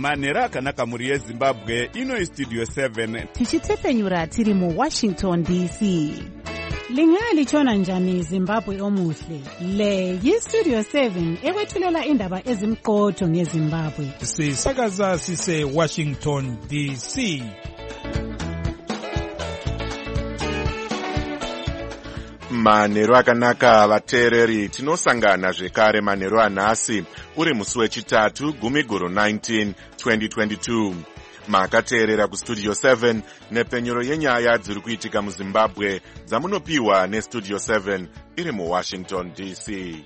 manhero akanaka mhuri yezimbabwe. Ino istudio 7 tichitsepenyura tiri muWashington DC. Lingalitshona njani Zimbabwe omuhle? Le yistudio 7 ekwethulela indaba ezimqotho ngeZimbabwe. Sisakaza sise Washington DC. Manhero akanaka vateereri, tinosangana zvekare manhero anhasi uri musi wechitatu 19 2022. Makateerera kustudio 7 nepenyero yenyaya dziri kuitika muZimbabwe dzamunopiwa nestudio 7 iri muWashington DC.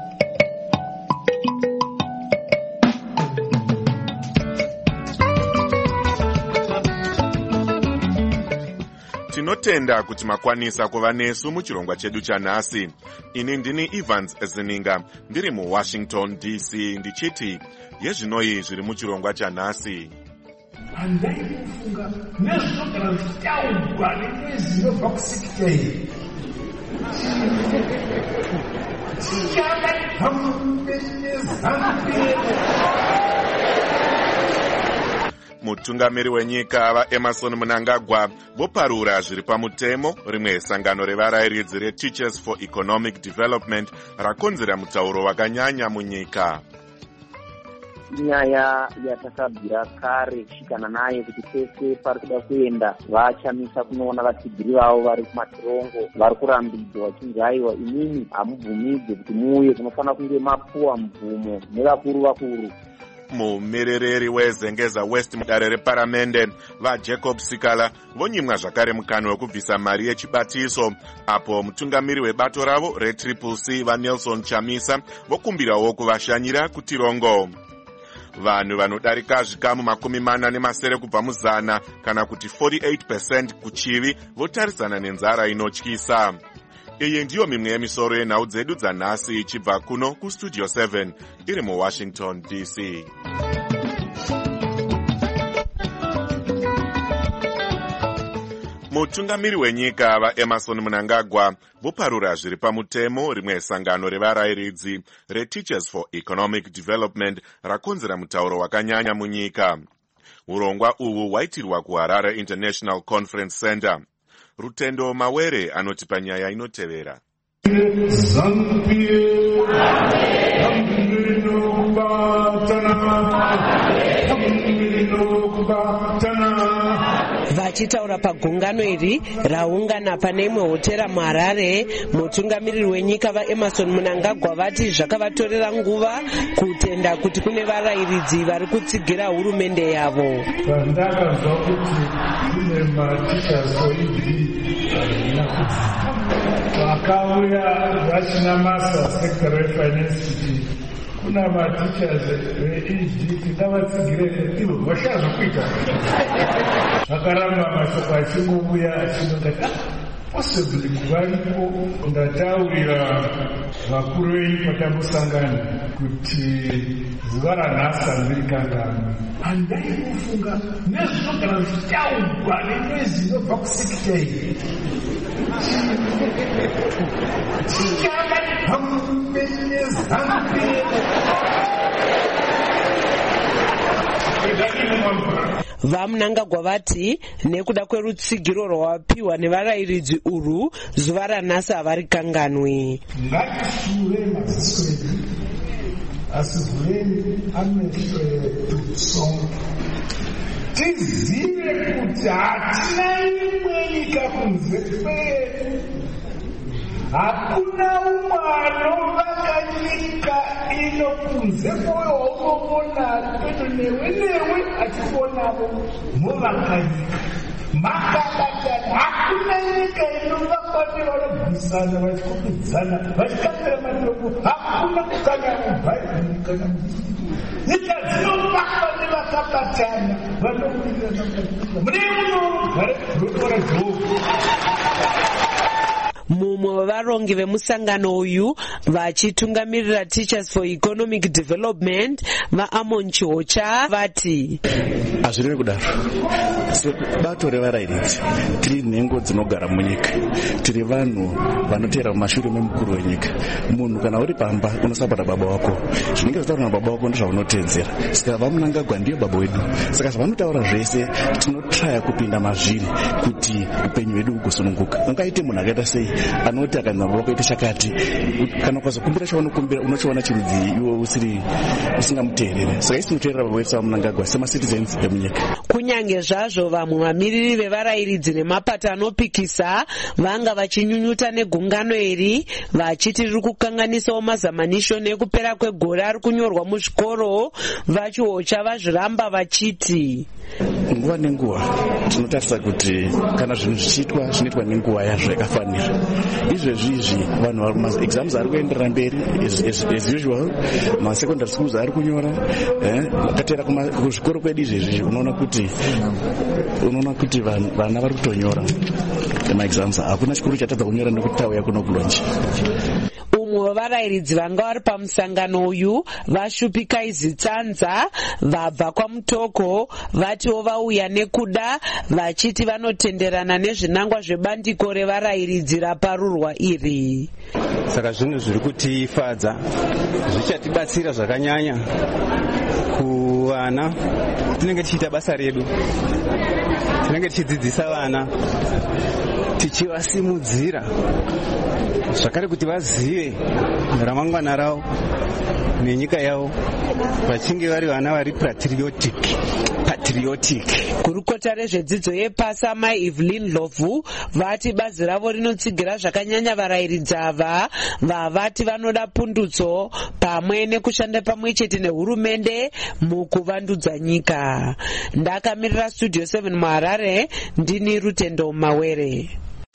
Tinotenda kuti makwanisa kuva nesu muchirongwa chedu chanhasi. Ini ndini Evans Zininga ndiri muWashington DC ndichiti yezvinoi zviri muchirongwa chanhasi. Handai kufunga nezvinogara zvichitaurwa nezvinobva kusikitei. Mutungamiri wenyika vaEmerson Mnangagwa voparura zviri pamutemo rimwe sangano revarayiridzi reTeachers for Economic Development rakonzera mutauro wakanyanya munyika. Nyaya yatakabvira kare kusvikana nayo kuti pese pari kuda kuenda vachamisa kunoona vatsigiri vavo vari kumatirongo vari kurambidzwa vachinzi aiwa imini hamubvumidze kuti muuye kunofanira kunge mapuwa mubvumo nevakuru. Mumirereri weZengeza West mudare reparamende vaJacob Sikala vonyimwa zvakare mukana wekubvisa mari yechibatiso, apo mutungamiri webato ravo reCCC vaNelson Chamisa vokumbirawo kuvashanyira kutirongo. Vanhu vanodarika zvikamu 47 kubva muzana kana kuti 48% kuchivi votarisana nenzara inotyisa. Iyi ndiyo mimwe yemisoro yenhau dzedu dzanhasi ichibva kuno kustudio 7 iri muWashington DC. Mutungamiri wenyika vaEmerson Mnangagwa voparura zviri pamutemo rimwe sangano revarayiridzi reTeachers for Economic Development rakonzera mutauro wakanyanya munyika. Urongwa uhu hwaitirwa kuHarare International Conference Center. Rutendo Mawere anotipa nyaya inotevera. Vachitaura pagungano iri raungana pane imwe hotera muHarare, mutungamiriri wenyika vaEmerson Mnangagwa vati zvakavatorera nguva kutenda kuti kune varayiridzi vari kutsigira hurumende yavo. Pandakazva kuti kune matichers vakauya vachina masa secretary finance kuna matichers veED ngavatsigire ivo vashazvokuita zvakaramba mashoko achingobuya achinongati possibly varipo. Ndataurira vakuru venyu patambosangana kuti zuva ranhasi handirikangani. Handai kufunga nezvinogara zvichitaurwa nezvinobva kusikitei. VaMnangagwa vati nekuda kwerutsigiro rwawapiwa nevarayiridzi urwu zuva ranhasi havarikanganwi. Ngatishure maziso edu asi vhureni ameso edu sonke tizive kuti hatina imwe nyika kunze kwedu. Hakuna umwe anovaka nyika ino kunze kwoyo waunobona pedo newe achikuonavo movaka nyika makabatana. Hakuna nyika inovakwa nevanobvisana vachikubidzana vachikambira matombo. Hakuna kukanya mubhaibheri kana nyika dzinovakwa nevakabatana vanowirirana mune unogare rokora Jobho. umwe wevarongi vemusangano uyu vachitungamirira Teachers for Economic Development vaAmon Chihocha vati hazvirevi kudaro. Sebato revarairidzi tiri nhengo dzinogara munyika, tiri vanhu vanoteera mumashure memukuru wenyika. Munhu kana uri pamba unosapota baba wako, zvinenge zvataurwa nababa wako ndozvaunotedzera. Saka vaMunangagwa ndiyo baba wedu, saka zvavanotaura zvese tinotraya kupinda mazviri kuti upenyu hwedu hugosununguka. Ungaite munhu akaita sei anoti akanzi baba wako ite chakati, kana ukazokumbira chaunokumbira unochiona chirudzi iwe usingamuteerere. Saka isi tinoteerera baba wedu vaMunangagwa semacitizens emunyika. Kunyange zvazvo vamwe vamiriri vevarairidzi nemapato anopikisa vanga vachinyunyuta negungano iri vachiti riri kukanganisawo mazamanishoni ekupera kwegore ari kunyorwa muzvikoro, vaChihocha vazviramba vachiti nguva nenguva tinotarisa kuti kana zvinhu zvichiitwa zvinoitwa nenguva yazvo yakafanira. Izvezvi vanhu maexams ari kuenderera mberi as usual, masecondary schools ari kunyora, ukatera kuzvikoro kwedu izvezvi unoona kuti vana vari kutonyora maexams. Hakuna chikuru chatadza kunyora nekuti tauya kuno kulonji. umwe wevarairidzi vanga vari pamusangano uyu vaShupikai Zitsanza vabva kwaMutoko vatiwo vauya nekuda vachiti vanotenderana nezvinangwa zvebandiko revarairidzi raparurwa iri. Saka zvinhu zviri kutifadza zvichatibatsira zvakanyanya kuvana. Tinenge tichiita basa redu, tinenge tichidzidzisa vana tichivasimudzira zvakare kuti vazive ramangwana ravo nenyika yavo vachinge vari vana vari patriotic. Kurukota rezvedzidzo yepasi Mai Evelyn Lovu vati bazi ravo rinotsigira zvakanyanya varairidzi ava vavati vanoda pundutso pamwe nekushanda pamwe chete nehurumende mukuvandudza nyika. Ndakamirira Studio 7 muHarare, ndini Rutendo Mawere.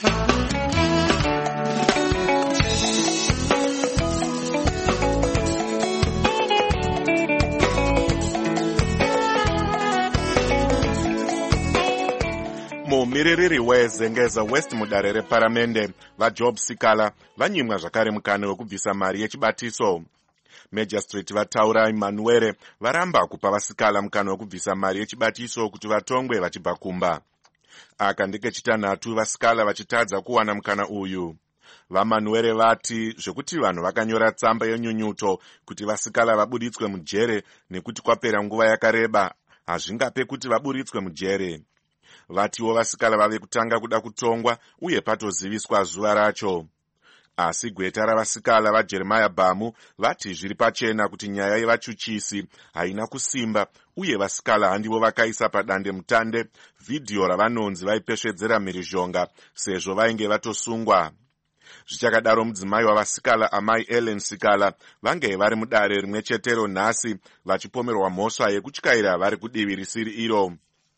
mumiririri wezengeza West mudare reparamende vaJob Sikala vanyimwa zvakare mukana wekubvisa mari yechibatiso. Magistrate vataura Emmanuel varamba kupa vaSikala mukana wekubvisa mari yechibatiso kuti vatongwe vachibva kumba. Aka ndekechitanhatu vaSikala vachitadza kuwana mukana uyu. VaManuel vati zvekuti vanhu vakanyora tsamba yenyunyuto kuti vaSikala vabuditswe mujere nekuti kwapera nguva yakareba hazvingape kuti vaburitswe mujere. Vatiwo vaSikala vave kutanga kuda kutongwa uye patoziviswa zuva racho. Asi gweta ravaSikala vaJeremiah Bhamu vati zviri pachena kuti nyaya yevachuchisi haina kusimba uye vaSikala handivo vakaisa padande mutande vhidhiyo ravanonzi vaipesvedzera mhirizhonga sezvo vainge vatosungwa. Zvichakadaro mudzimai wavaSikala Amai Ellen Sikala vange vari mudare rimwe chetero nhasi vachipomerwa mhosva yekutyaira vari kudivi risiri iro.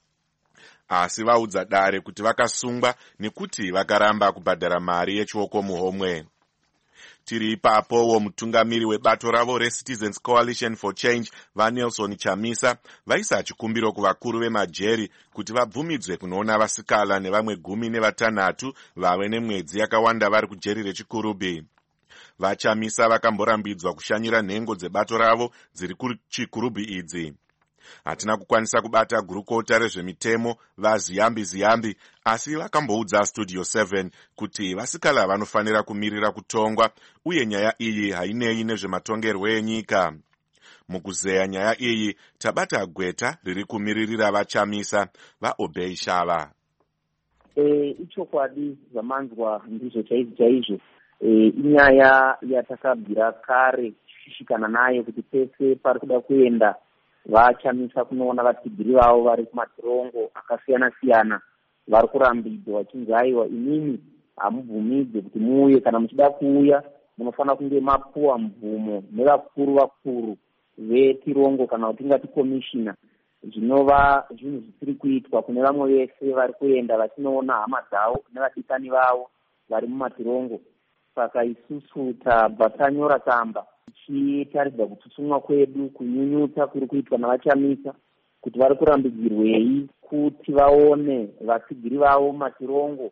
Asi vaudza dare kuti vakasungwa nekuti vakaramba kubhadhara mari yechioko muhomwe. Tiri ipapowo mutungamiri webato ravo reCitizens Coalition for Change vaNelson Chamisa vaisa chikumbiro kuvakuru vemajeri kuti vabvumidzwe kunoona vaSikala nevamwe 16 vave nemwedzi yakawanda vari kujeri rechiKurubi. VaChamisa vakamborambidzwa kushanyira nhengo dzebato ravo dziri kuchikurubi idzi. Hatina kukwanisa kubata gurukota rezvemitemo vaZiyambi, asi vakamboudza Studio 7 kuti vaSikala vanofanira kumirira kutongwa uye nyaya iyi hainei nezvematongerwo enyika. Mukuzeya nyaya iyi tabata gweta riri kumiririra vaChamisa vaObey Shava. Ichokwadi zvamanzwa ndizvo chaizvo. Inyaya yatakabvira kare tichishikana nayo kuti pese pari kuda kuenda vaChamisa kunoona vatsigiri vavo vari kumatirongo akasiyana-siyana vari kurambidzwa vachinzi aiwa imimi hamubvumidze kuti muuye, kana muchida kuuya munofanira kunge mapuwa mvumo nevakuru vetirongo kana kuti tingati komishina. Zvinova zvinhu zvisiri kuitwa kune vamwe vese vari kuenda vachinoona hama dzavo nevadikani vavo vari mumatirongo. Saka isusu tabva tanyora tsamba tichitaridza kutsutsumwa kwedu kunyunyuta kuri kuitwa navaChamisa kuti vari kurambidzirwei kuti vaone vatsigiri vavo matirongo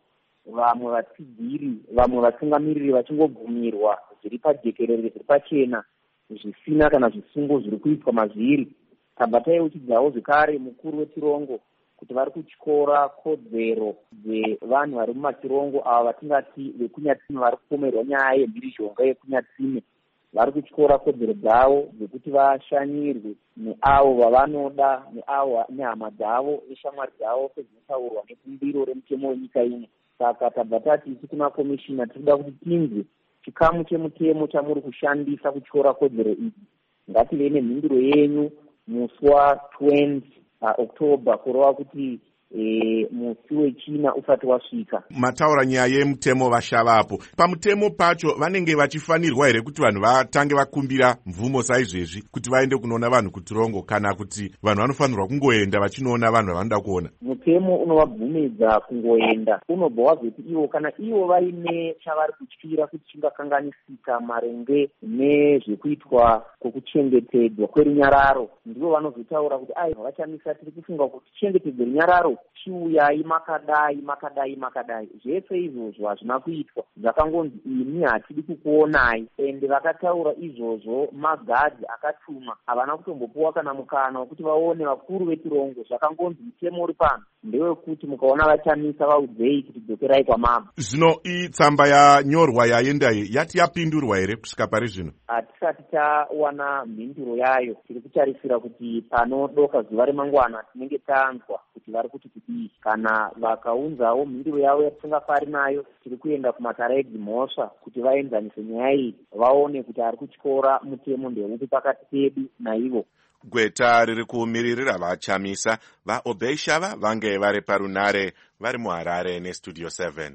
vamwe vatsigiri, vamwe vatungamiriri vachingobvumirwa zviri pajekerere, zviri pachena, zvisina kana zvisungo zviri kuitwa mazviri. Tabata yeuchidzawo zvekare mukuru wetirongo kuti vari kutyora kodzero dzevanhu vari mumachirongo ava vatingati vekunyatsime vari kupomerwa nyaya yemhirizhonga yekunyatsime. Vari kutyora kodzero dzavo dzekuti vashanyirwe neavo vavanoda, neavo nehama dzavo neshamwari dzavo sezvinotaurwa nekumbiro remutemo wenyika ino. Saka tabvatati isi kuna komishina tirikuda kuti tinzwe chikamu chemutemo chamuri kushandisa kutyora kodzero idzi. Ngativei nemhinduro yenyu musi wa20 Oktoba kurova kuti musi wechina usati wasvika. Mataura nyaya yemutemo vashavapo. Pamutemo pacho vanenge vachifanirwa here kuti vanhu vatange vakumbira mvumo saizvezvi kuti vaende kunoona vanhu kutirongo, kana kuti vanhu vanofanirwa kungoenda vachinoona vanhu vavanoda kuona? Mutemo unovabvumidza kungoenda. Unobva wazoti ivo kana ivo vaine chavari kutyira kuti chingakanganisika maringe nezvekuitwa kwokuchengetedzwa kwerunyararo, ndivo vanozotaura kuti ai vachamisa tiri kufunga kuti chengetedzo runyararo chiuyai makadai. Zvese izvozvo hazvina kuitwa. Zvakangonzi ini hatidi kukuonai. Ende vakataura izvozvo magadhi akatumwa havana kutombopuwa kana mukana wekuti vaone vakuru vetirongo. Zvakangonzi mutemo uri pano ndewekuti mukaona vachamisa vaudzei kuti dzokerai kwamama. Zvino tsamba yanyorwa yaendai yati yapindurwa here kusvika pari zvino? Hatisati tawana mhinduro yayo. Tiri kutarisira kuti panodoka zuva remangwana tinenge tanzwa kuti vari kuti kudii. Kana vakaunzawo mhinduro yavo yatisingafari nayo, tiri kuenda kumataraidzi mhosva kuti vaenzanise nyaya iyi vaone kuti ari kutyora mutemo ndeupi pakati pedu naivo. Gweta riri kumiririra vachamisa vaObey Shava vange vari parunare vari muHarare neStudio 7.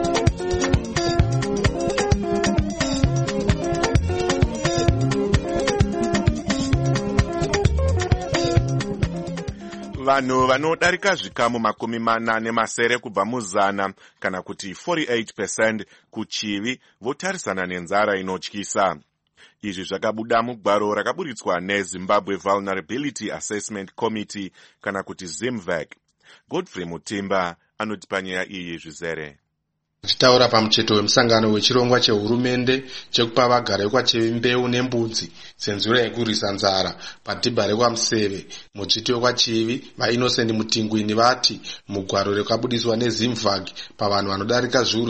Vanhu vanodarika zvikamu 47 kubva muzana kana kuti 48% kuchivi votarisana nenzara inotyisa. Izvi zvakabuda mugwaro rakaburitswa neZimbabwe Vulnerability Assessment Committee kana kuti ZIMVAC. Godfrey Mutimba anotipa nyaya iyi zvizere. Achitaura pamucheto wemusangano wechirongwa chehurumende chekupa vagari vekwaChevi mbeu nembudzi senzura yekurwisa nzara paDhibha rekwaMuseve, mudzviti wekwaChevi vaInnocent Mutingwini vati mugwaro rwakabudiswa neZimVAC pavanhu vanodarika zviuru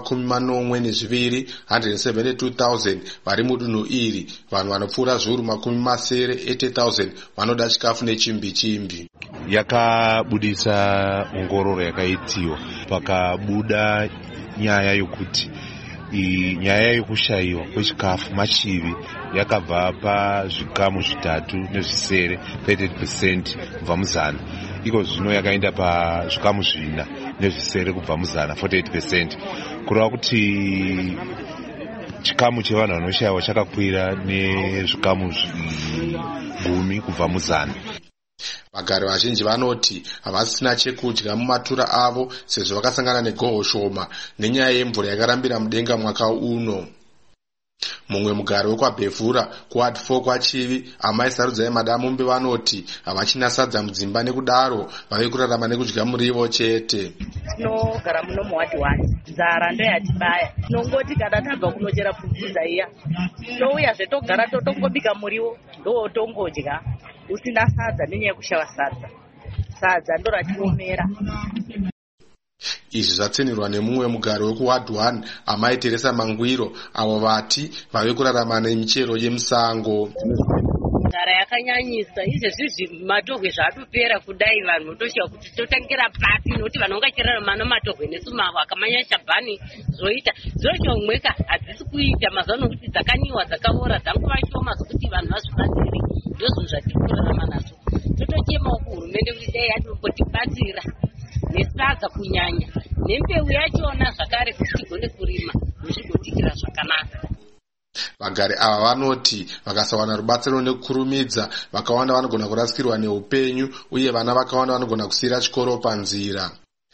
142 172,000 vari mudunhu iri, vanhu vanopfuura zviuru 80,000 vanoda chikafu nechimbi. Yakabudisa ongororo yakaitiwa pakabuda nyaya yokuti nyaya yekushayiwa kwechikafu machivi yakabva pazvikamu 3.8 38% kubva muzana. Iko zvino yakaenda pazvikamu 4.8 kubva muzana 48%. Kureva kuti chikamu chevanhu vanoshayiwa chakakwira nezvikamu 10 kubva muzana. Vagari vazhinji vanoti havasina chekudya mumatura avo sezvo vakasangana negohwo shoma nenyaya yemvura yakarambira mudenga mwaka uno. Mumwe mugari wekwaBhevhura kuWard 4 kwaChivi amai Sarudzai Madamumbe vanoti havachina sadza mudzimba nekudaro vave kurarama nekudya murivo chete. Tinogara muno muWard 1, nzara ndo yatibaya. Tinongoti kana tabva kunochera pfupfuza iya tinouya zvetogara totongobika murivo ndotongodya usina sadza nenyaya yekushava sadza ndo ratiomera. Izvi zvatsinirwa nemumwe mugari wekuWard 1 amai Teresa Mangwiro avo vati vave kurarama nemichero yemusango. Nzara yakanyanyisa izvezvi matogwe zvatopera kudai vanhu toshiwa kuti totangira pasi nokuti vanhu vangacherarama namatogwe nesumavo akamanyanya bhani zoita zochomweka hadzisi kuita mazuva nokuti dzakanyiwa dzakaora dzangova shoma zokuti vanhu vazvibatsiri ndozvo zvatiri kurarama nazvo. Totochemawo kuhurumende kuti dai yatombotibatsira nesadza kunyanya nembeu yachona zvakare kuti tigone kurima zvigotikira zvakanaka. Vagari ava vanoti vakasawana rubatsiro nekukurumidza vakawanda vanogona kurasikirwa neupenyu uye vana vakawanda vanogona kusiyira chikoro panzira.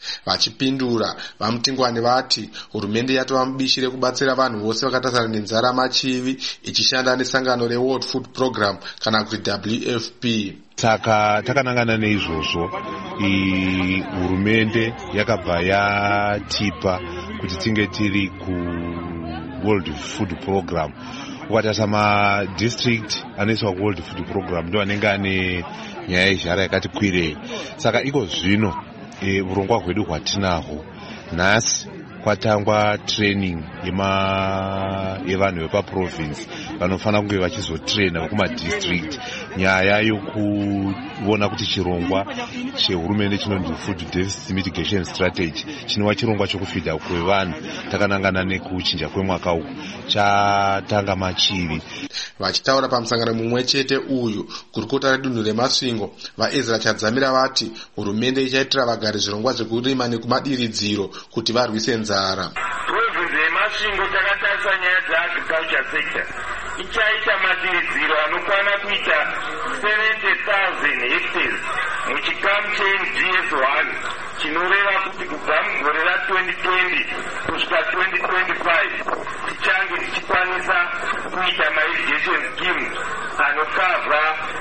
Vachipindura, vamutingwani vati hurumende yatova mubishi rekubatsira vanhu vose vakatasana nenzara machivi ichishanda nesangano reWorld Food Program kana kuti WFP. Saka takanangana neizvozvo, hurumende yakabva yatipa kuti tinge tiri ku World Food Program. Ukatarisa madistrict anoiswa World Food Program ndo anenge ane nyaya yezhara yakati kwirei. Saka iko zvino urongwa hwedu hwatinahwo nhasi kwatangwa training yevanhu vepaprovince vanofanira kunge vachizotraina vekumadistrict nyaya yokuona kuti chirongwa chehurumende chinonzi Food Deficit Mitigation Strategy chinova chirongwa chokufidha kwevanhu takanangana nekuchinja kwemwaka uku chatanga machivi. Vachitaura pamusangano mumwe chete uyu kurukota redunhu remasvingo, vaEzra Chadzamira vati hurumende ichaitira vagari zvirongwa zvekurima nekumadiridziro kuti varwise nzara. Province yemasvingo takatarisa nyaya dzeagriculture sector ichaita madiridziro anokwana kuita 70,000 hectares muchikamu cheGS1 chinoreva kuti kubva mugore ra2020 kusvika 2025 tichange tichikwanisa kuita mairrigation scheme anokavha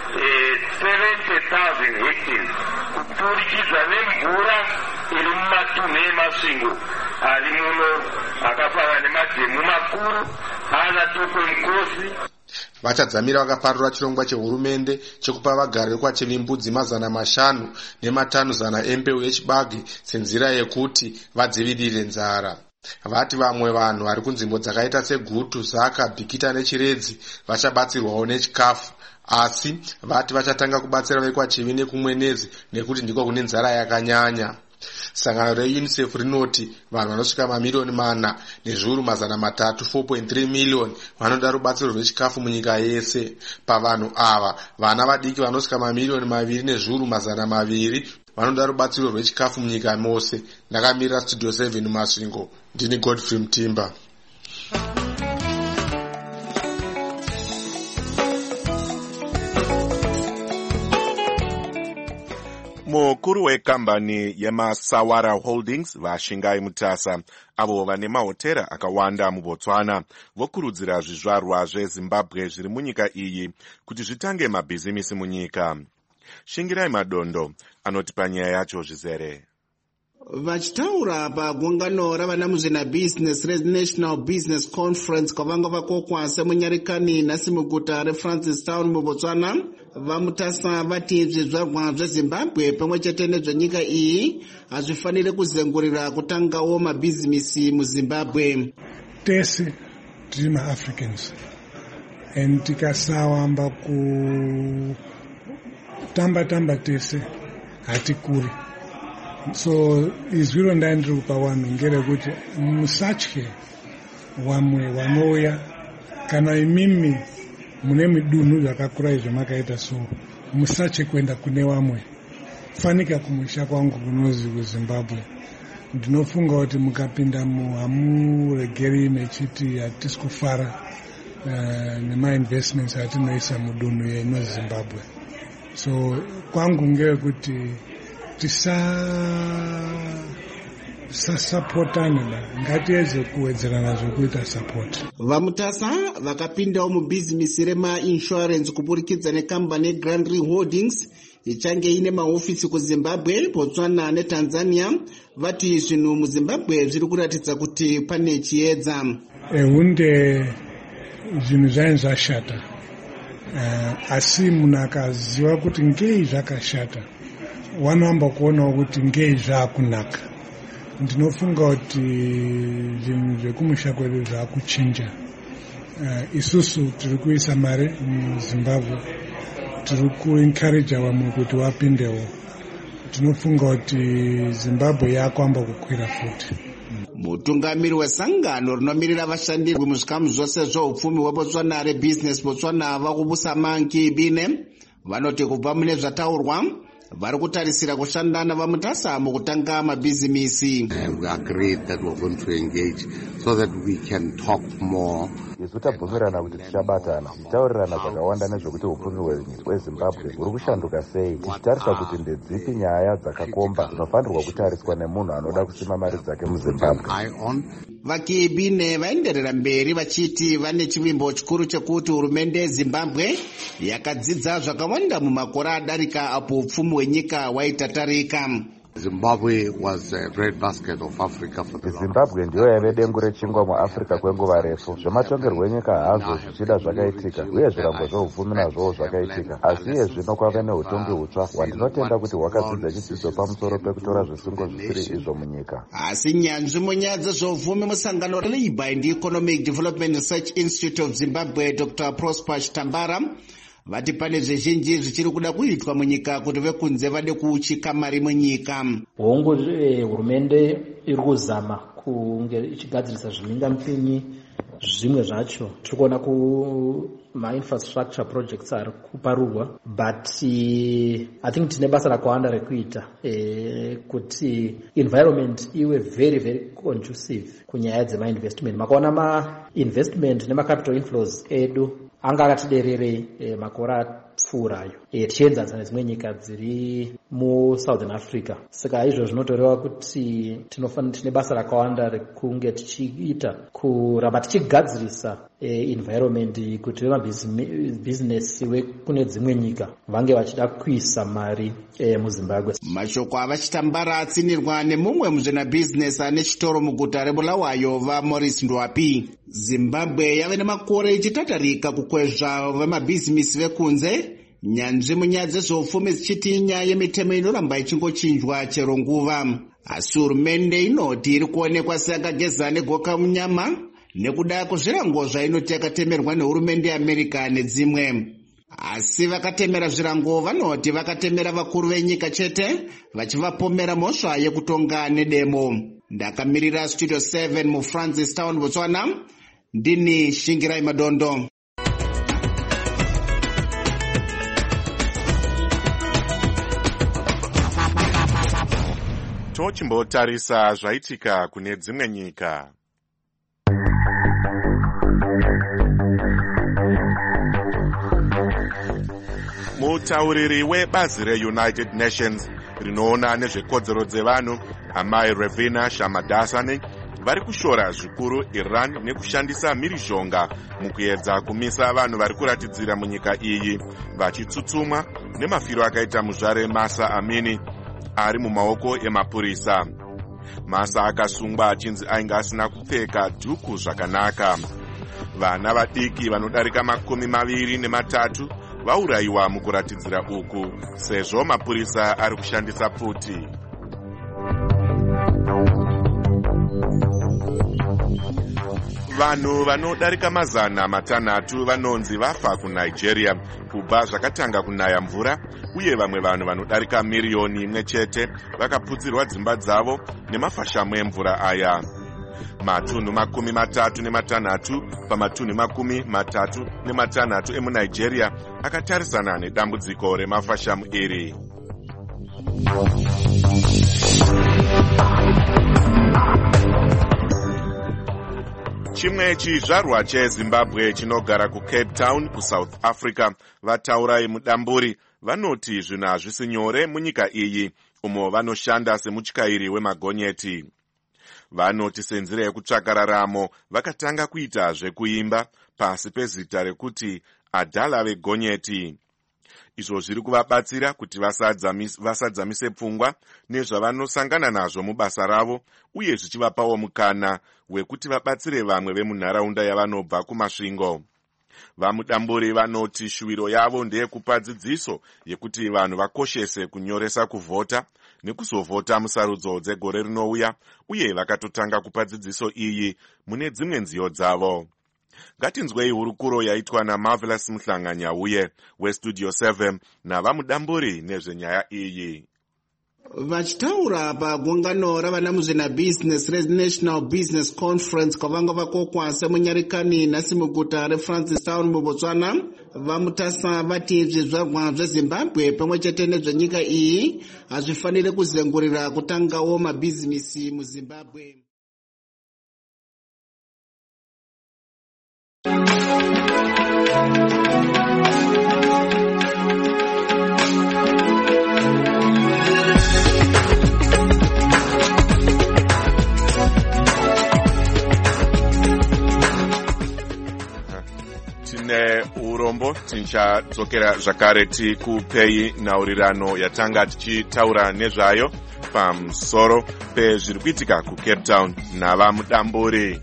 70,000 hectares kupfurikidza nemvura iri mumatunhu emasvingo ari muno akafanana nemadhemu makuru ana Tokwe Mukosi. Vachadzamira vakaparura chirongwa chehurumende chekupa vagari vekwaChevi mbudzi 500 ne500 embeu yechibage senzira yekuti vadzivirire nzara. Vati vamwe vanhu vari kunzvimbo dzakaita seGutu, Zaka, Bhikita neChiredzi vachabatsirwawo nechikafu, asi vati vachatanga kubatsira vekwaChevi nekumwenezi nekuti ndiko kune nzara yakanyanya. Sangano reUNICEF rinoti vanhu vanosvika mamiliyoni 4 nezviuru 300 4.3 miliyoni vanoda rubatsiro rwechikafu munyika yese. Pavanhu ava, vana vadiki vanosvika mamiliyoni 2 nezviuru 200 vanoda rubatsiro rwechikafu munyika mose. Ndakamirira Studio 7 Masvingo, ndini Godfrey Mutimba. Mukuru wekambani yeMasawara Holdings vaShingai Mutasa avo vane mahotera akawanda muBotswana vokurudzira zvizvarwa zveZimbabwe zviri munyika iyi kuti zvitange mabhizimisi munyika. Shingirai Madondo anotipa nyaya yacho zvizere. Vachitaura pagungano ravanamuzvina business reNational Business Conference kwavanga vakokwa semunyarikani nhasi muguta reFrancistown muBotswana, vaMutasa vati zvizvarwa zveZimbabwe pamwe chete nezvenyika iyi hazvifanire kuzengurira kutangawo mabhizimisi muZimbabwe. Tese tiri maAfricans and tikasawamba kutamba tese hatikuri. So izwi rondandiri kupa vanhu ngerekuti musatye vamwe vanouya kana imimi mune midunhu zvakakura izvo makaita so musatye kuenda kune vamwe. Fanika kumusha kwangu kunozi kuZimbabwe. Ndinofunga kuti mukapinda hamuregeri mechiti hatisi kufara nemainvestments atinoisa mudunhu yeinoZimbabwe. So kwangu ngekuti tisasapotana, ngatiedze kuwedzerana zvekuita support. VaMutasa vakapindawo mubhizimisi remainsurance kupurikidza nekambani yeGrandry Holdings ichange ine mahofisi kuZimbabwe, Botswana neTanzania. Vati zvinhu muZimbabwe zviri kuratidza kuti pane chiedza. Hunde zvinhu zvainge zvashata, asi munhu akaziva kuti ngei zvakashata wanoamba kuonawo kuti ngei zvaakunaka. Ndinofunga kuti zvinhu zvekumusha kwedu zvaakuchinja. Isusu tiri kuisa mari muZimbabwe, tiri kuencourage vamwe kuti vapindewo. Tinofunga kuti Zimbabwe yakwamba kukwira futi. Mutungamiri wesangano rinomirira vashandi muzvikamu zvose zveupfumi hweBotswana reBusiness Botswana vakubusa Mangi Bine vanoti kubva mune zvataurwa vari kutarisira kushanda navamutasa mukutanga mabhizimisi. Isu tabvumirana kuti tichabatana tichitaurirana zvakawanda nezvekuti upfumi hwezimbabwe huri kushanduka sei, tichitarisa kuti ndedzipi nyaya dzakakomba dzinofanirwa kutariswa nemunhu anoda kusima mari dzake muzimbabwe. Vakibine vaenderera mberi vachiti vane chivimbo chikuru chekuti hurumende yezimbabwe yakadzidza zvakawanda mumakore adarika apo upfumi hwenyika waitatarika. Zimbabwe was a breadbasket of Africa for the Zimbabwe ndiyo yave dengu rechingwa muAfrica kwenguva refu. Zvematongerwo enyika hazvo zvichida zvakaitika uye zvirango zveupfumi nazvowo zvakaitika, asi iye zvino kwave neutongi hutsva hwandinotenda kuti hwakadzidza chidzidzo pamusoro pekutora zvisungo zvisiri izvo munyika. Asi nyanzvi munyaya dzezveupfumi musangano reLabour and Economic Development Research Institute of Zimbabwe Dr. Prosper Chitambara vati pane zvizhinji zvichiri kuda kuitwa munyika kuti vekunze vade kuchika mari munyika. Hongu hurumende iri kuzama kunge ichigadzirisa zvimingamupinyi zvimwe zvacho. Tiri kuona ma-infrastructure projects ari kuparurwa, but I think tine basa rakawanda rekuita kuti environment iwe very very conducive kunyaya dzema-investment. Makaona ma-investment nema-capital inflows edu anga akatidererei makore apfuurayo tichienzanisa nedzimwe nyika dziri muSouthern Africa. Saka izvo zvinotoreva kuti tine basa rakawanda rekunge tichiita kuramba tichigadzirisa environment kuti vemabhizinesi kune dzimwe nyika vange vachida kuisa mari muZimbabwe. Mashoko avachitambara atsinirwa nemumwe muzvinabhizinesi ane chitoro muguta reBulawayo vaMorris Ndwapi. Zimbabwe yave nemakore ichitatarika kukwezva vemabhizinesi vekunze, nyanzvi munyaya dzezveupfumi zichiti nyaya yemitemo inoramba ichingochinjwa chero nguva. Asi hurumende inoti iri kuonekwa seyakageza negoka munyama nekuda kwezvirango zvainoti yakatemerwa nehurumende yeAmerica nedzimwe. Asi vakatemera zvirango vanoti vakatemera vakuru venyika chete, vachivapomera mhosva yekutonga nedemo. Ndakamirira Studio 7 muFrancis Town, Botswana. Ndini Shingirai Madondo. Tochimbotarisa zvaitika kune dzimwe nyika. Mutauriri webazi reUnited Nations rinoona nezvekodzero dzevanhu Amai Ravina Shamdasani vari kushora zvikuru Iran nekushandisa mhirizhonga mukuedza kumisa vanhu vari kuratidzira munyika iyi vachitsutsumwa nemafiro akaita muzvare Masa Amini ari mumaoko emapurisa. Masa akasungwa achinzi ainge asina kupfeka dhuku zvakanaka. Vana vadiki vanodarika 23 vaurayiwa mukuratidzira uku sezvo mapurisa ari kushandisa pfuti. Vanhu vanodarika 600 vanonzi vafa kuNigeria kubva zvakatanga kunaya mvura, uye vamwe vanhu vanodarika 1,000,000 chete vakaputsirwa dzimba dzavo nemafashamu emvura aya. Matunhu 36 pamatunhu 36 emuNigeria akatarisana nedambudziko remafashamu iri. Chimwe chizvarwa cheZimbabwe chinogara kuCape Town kuSouth Africa vataurai mudamburi vanoti zvinhu hazvisi nyore munyika iyi umo vanoshanda semutyairi wemagonyeti. Vanoti senzira yekutsvaka raramo vakatanga kuita zvekuimba pasi pezita rekuti adhala vegonyeti. Izvo zviri kuvabatsira kuti vasadzamise pfungwa nezvavanosangana nazvo mubasa ravo, uye zvichivapawo mukana wekuti vabatsire vamwe vemunharaunda yavanobva kumasvingo. Vamudamburi vanoti shuwiro yavo ndeyekupa dzidziso yekuti vanhu vakoshese kunyoresa kuvhota nekuzovhota musarudzo dzegore rinouya, uye vakatotanga kupa dzidziso iyi mune dzimwe nziyo dzavo. Ngatinzwei hurukuro yaitwa naMarvelous Mhlanganyauye weStudio 7 navamudamburi nezvenyaya iyi. Vachitaura pagungano ravanamuzvina business renational business conference kwavanga vakokwa semunyarikani nhasi muguta reFrancistown muBotswana, vamutasa vati zvizvarwa zveZimbabwe pamwe chete nezvenyika iyi hazvifanire kuzengurira kutangawo mabhizimisi muZimbabwe. Tine urombo tinchadzokera zvakare tikupei nhaurirano yatanga tichitaura nezvayo pamusoro pezviri kuitika kuCape Town navamudamburi.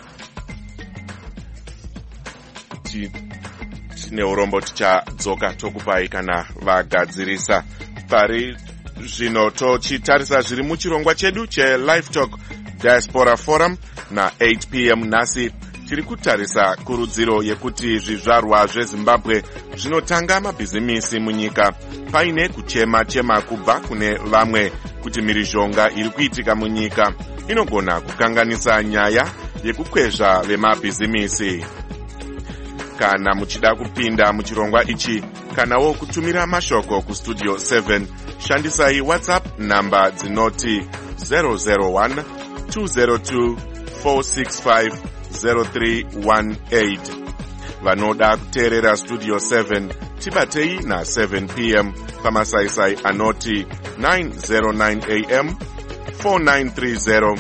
Tine urombo tichadzoka tokupai kana vagadzirisa. Pari zvino tochitarisa zviri muchirongwa chedu cheLive Talk Diaspora Forum na 8 p.m. nhasi. Tiri kutarisa kurudziro yekuti zvizvarwa zveZimbabwe zvinotanga mabhizimisi munyika paine kuchema kubva kune vamwe kuti mhirizhonga iri kuitika munyika inogona kukanganisa nyaya yekukwezva vemabhizimisi. Kana muchida kupinda muchirongwa ichi kanawo kutumira mashoko kustudio 7 shandisai WhatsApp namba dzinoti 001 202 465 0318. Vanoda kuteerera studio 7 tibatei na 7 p.m. pamasaisai anoti 909 am 4930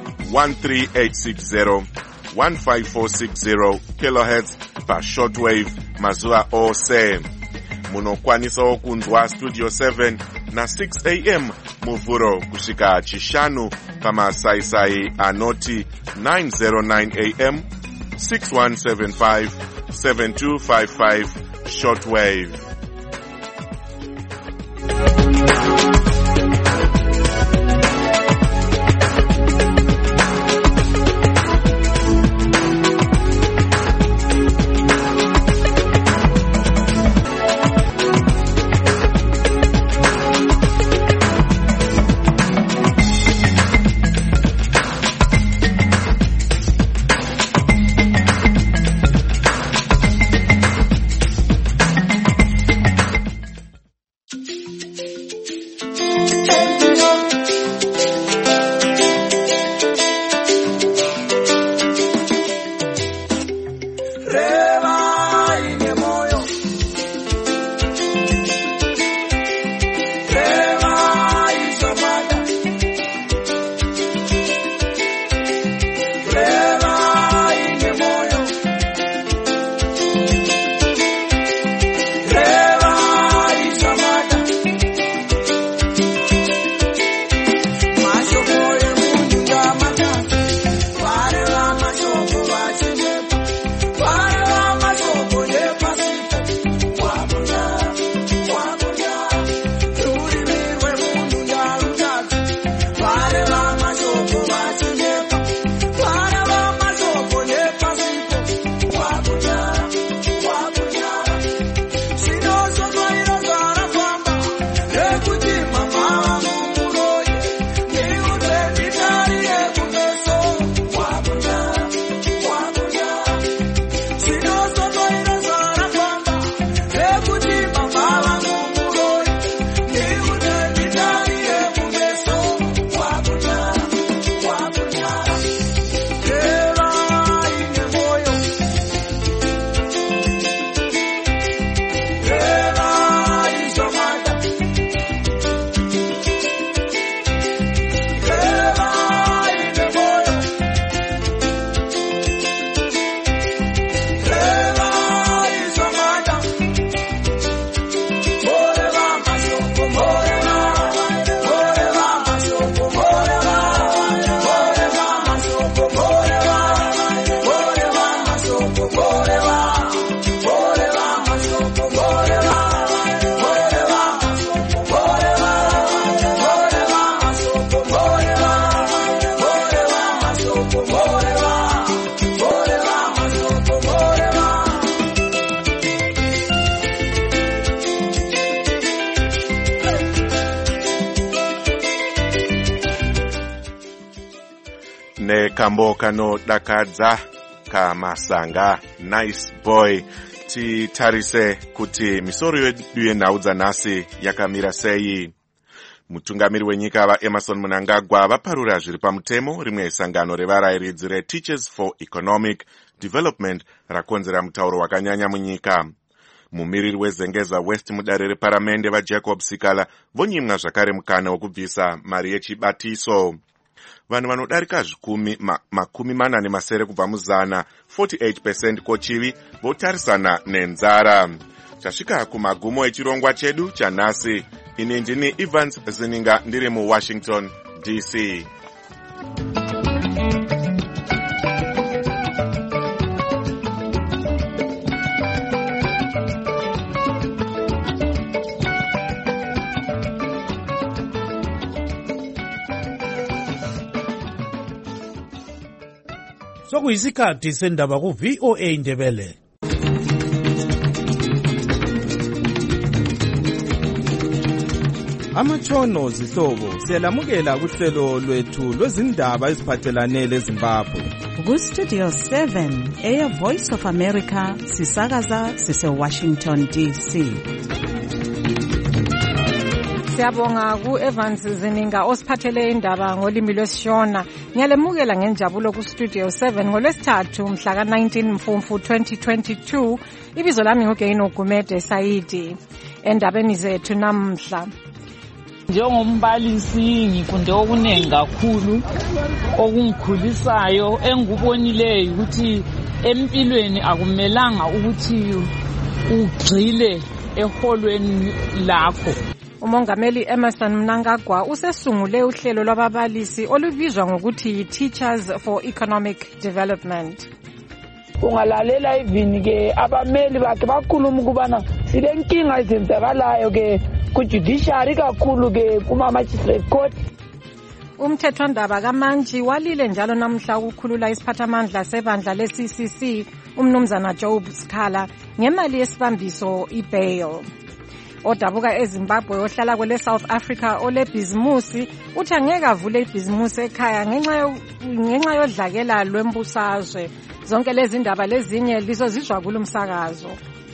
13860 15460 kilohertz pashortwave mazuva ose. Munokwanisawo kunzwa studio 7 na 6 a.m. muvhuro kusvika chishanu pamasaisai anoti 909 am 6175 7255 shortwave. nekambo kanodakadza kamasanga Nice Boy. Titarise kuti misoro yedu yenhau dzanhasi yakamira sei. Mutungamiri wenyika vaEmmerson Mnangagwa vaparura zviri pamutemo rimwe sangano revarayiridzi reTeachers for Economic Development rakonzera mutauro wakanyanya munyika. Mumiriri wezengeza West mudare reparamende vaJacob Sikala vonyimwa zvakare mukana wekubvisa mari yechibatiso. Vanhu vanodarika makumi mana nemasere kubva muzana 48% kochivi votarisana nenzara. Tasvika kumagumo echirongwa chedu chanhasi. Ini ndini Evans Zininga ndiri muWashington DC. Sokuyisikhathi sendaba ku-VOA Indebele. Amatshono zihlobo siyalamukela kuhlelo lwethu lwezindaba eziphathelane leZimbabwe. Ku-Studio 7 Air Voice of America sisakaza sise-Washington DC. Siyabonga ku-Evans Zininga osiphathele indaba ngolimi lwesishona. Ngiyalemukela ngenjabulo ku-Studio 7 ngolwesithathu mhla ka-19 Mfumfu 2022. Ibizo lami nguGeino Gumede Saidi. Endabeni zethu namhla. Njengombalisi ngifunde okuningi kakhulu okungikhulisayo engikubonileyo ukuthi empilweni akumelanga ukuthi ugxile eholweni lakho. Umongameli Emmerson Mnangagwa usesungule uhlelo lwababalisi olubizwa ngokuthi Teachers for Economic Development. Ungalalela even ke abameli bakhe bakhuluma ukubana silenkinga ezenzakalayo ke ku-judiciary kakhulu ke kuma-magistrate court. Umthethwandaba kaManji walile njalo namhla ukukhulula isiphathamandla sebandla le-CCC umnumzana Job Sikala ngemali yesibambiso i-bail. Odabuka eZimbabwe ohlala kwele South Africa olebhizimusi uthi angeke avule ibhizimusi ekhaya ngenxa yodlakela lwembusazwe. Zonke lezi ndaba lezinye lizozizwa kulo msakazo.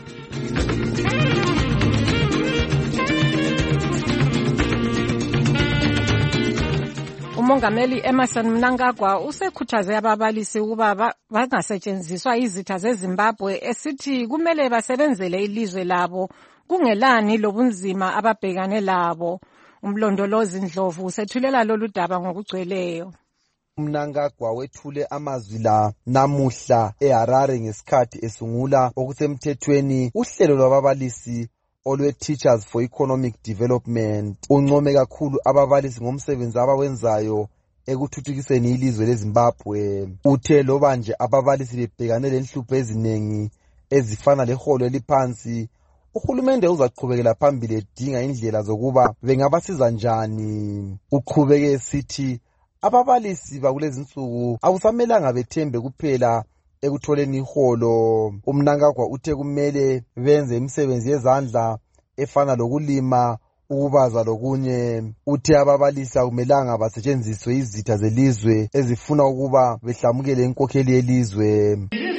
Umongameli Emmerson Mnangagwa usekhuthaze ababalisi ukuba bangasetshenziswa izitha zeZimbabwe esithi kumele basebenzele ilizwe labo kungelani lobunzima ababhekane labo. Umlondolozi Ndlovu usethulela lolu daba ngokugcweleyo. Mnangagwa wethule amazwi la namuhla eHarare ngesikhathi esungula okusemthethweni uhlelo lwababalisi olwe-Teachers for Economic Development. Uncome kakhulu ababalisi ngomsebenzi abawenzayo ekuthuthukiseni ilizwe leZimbabwe. Uthe loba nje ababalisi bebhekane lenhlupho eziningi ezifana leholo eliphansi, uhulumende uzaqhubekela phambili edinga indlela zokuba bengabasiza njani. Uqhubeke esithi ababalisi bakulezi insuku akusamelanga bethembe kuphela ekutholeni iholo. Umnangagwa uthe kumele benze imisebenzi yezandla efana lokulima, ukubaza lokunye. Uthe ababalisi akumelanga basetshenziswe izitha zelizwe ezifuna ukuba behlamukele inkokheli yelizwe.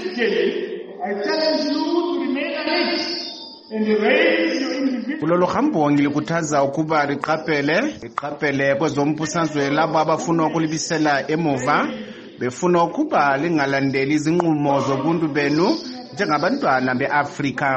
Kulolu hambo ngilikhuthaza ukuba liqaphele kwezombusazwe labo abafuna ukulibisela emuva, befuna ukuba lingalandeli izinqumo zobuntu benu njengabantwana beAfrika.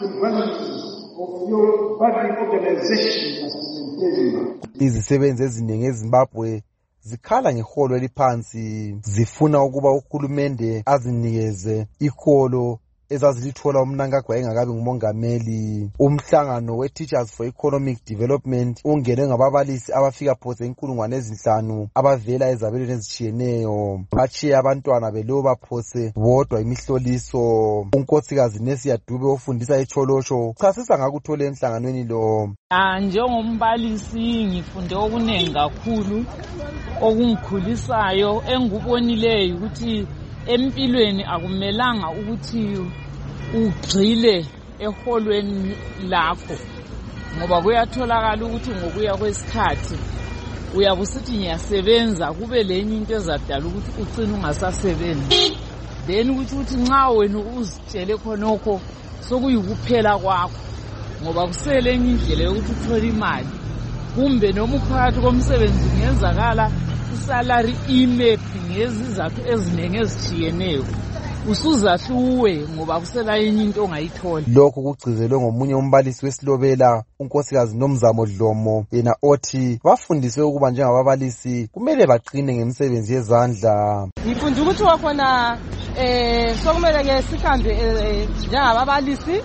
Izisebenzi eziningi eZimbabwe zikhala ngeholo eliphansi, zifuna ukuba uhulumende azinikeze iholo ezazilithola uMnangagwa engakabi ngumongameli. Umhlangano we-Teachers for Economic Development ungenwe ngababalisi abafika phose 5,000 abavela ezabelweni ezitshiyeneyo. Batshiye abantwana beloba phose bodwa imihloliso. Unkosikazi Nesia Dube ofundisa eCholosho chasisa ngakuthole emhlanganweni lo. Njengombalisi ngifunde okuningi kakhulu okungikhulisayo engikubonileyo ukuthi empilweni akumelanga ukuthi ugxile eholweni lakho, ngoba kuyatholakala ukuthi ngokuya kwesikhathi uyakusithi ngiyasebenza kube lenye into ezadala ukuthi ucine ungasasebenzi, then ukuthi nxa wena uzitshele khonokho sokuyikuphela kwakho ngoba kusele enye indlela yokuthi uthole imali, kumbe noma uphakathi komsebenzi ngenzakala isalary imephi ngezizathu eziningi ezitshiyeneyo, usuzahluwe ngoba kusela enye into ongayithola. Lokhu kugcizelwe ngomunye umbalisi wesilobela unkosikazi Nomzamo Dlomo, yena othi bafundiswe ukuba njengababalisi kumele baqine ngemisebenzi yezandla. Ngifunde ukuthi wakhona sokumele ke sihambe njengababalisi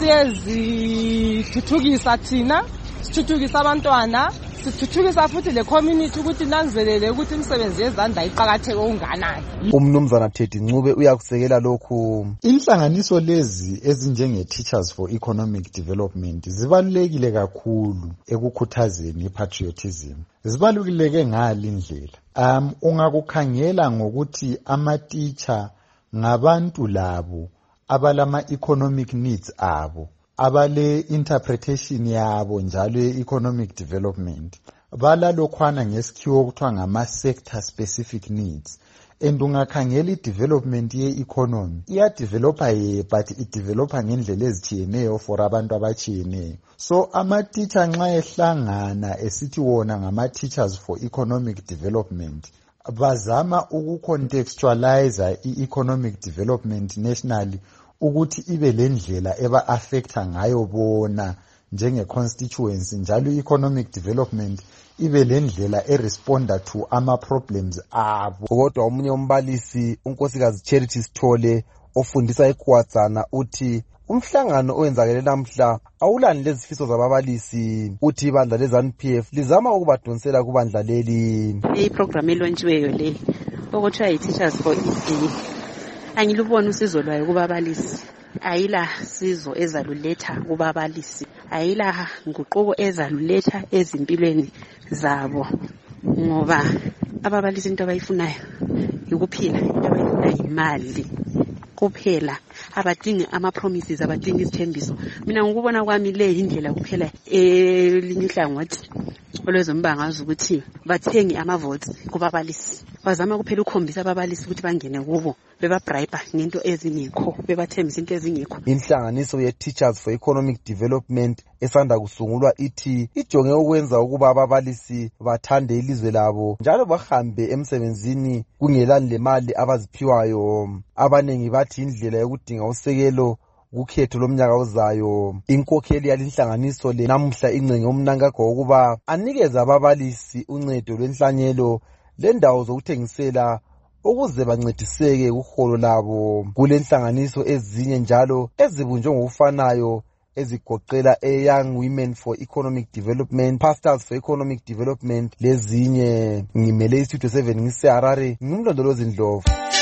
siyezithuthukisa thina, sithuthukisa abantwana, sithuthukisa futhi le community ukuthi nanzelele ukuthi imisebenzi yezandla iqakatheke okunganani. Umnumzana Teddy Ncube uyakusekela lokhu. Inhlanganiso lezi ezinjenge Teachers for Economic Development zibalulekile kakhulu ekukhuthazeni ipatriotism. Zibalulekile ngali ndlela. Ungakukhangela ngokuthi ama-teacher ngabantu labo abalama economic needs abo, abale interpretation yabo njalo economic development. Balalokhwana ngesikhiwo okuthiwa ngama-sector specific needs. And ungakhangela i-development ye-economy iyadevelopa but idevelopa ngendlela ezitshiyeneyo for abantu abatshiyeneyo. So ama-teacher nxa ehlangana esithi wona ngama-teachers for economic development, bazama ukucontextualize i-economic development nationally ukuthi ibe lendlela eba-affecta ngayo bona njenge-constituency, njalo i-economic development ibe lendlela eresponda to ama-problems abo. Kodwa omunye umbalisi unkosikazi Charity Sithole ofundisa eKwazana uthi umhlangano owenzakele namhla awulani lezifiso zababalisi, uthi ibandla leZANU-PF lizama ukubadonsela kubandla leli. Iprogram elontshiweyo le okuthiwa yi-Teachers for ED angilubona usizo lwayo kubabalisi, ayila sizo ezaluletha kubabalisi, ayila nguquko ezaluletha ezimpilweni zabo, ngoba ababalisi into abayifunayo ukuphila, into abayifunayo imali kuphela, abadingi ama-promises, abadingi izithembiso. Mina ngikubona kwami le indlela kuphela elinye ihlangothi olwezombangazwe ukuthi bathenge ama-votes kubabalisi, bazama kuphela ukukhombisa ababalisi ukuthi bangene kubo, bebabribe ngento ezingekho, bebathembisa into ezingekho. Inhlanganiso ye-Teachers for Economic Development esanda kusungulwa ithi ijonge ukwenza ukuba ababalisi bathande ilizwe labo njalo bahambe emsebenzini kungelani lemali abaziphiwayo. Abanengi bathi indlela yokudinga usekelo kukhetho lomnyaka ozayo. Inkokheli yalinhlanganiso le namuhla ingcenge umnangagwa ukuba anikeze ababalisi uncedo lwenhlanyelo lendawo zokuthengisela ukuze bancediseke kuholo labo. Kule nhlanganiso ezinye njalo ezibunjwe ngokufanayo ezigoqela Young Women for Economic Development, Pastors for Economic Development lezinye. Ngimele iStudio 7 ngiseHarare, ngimlondolozi Ndlovu.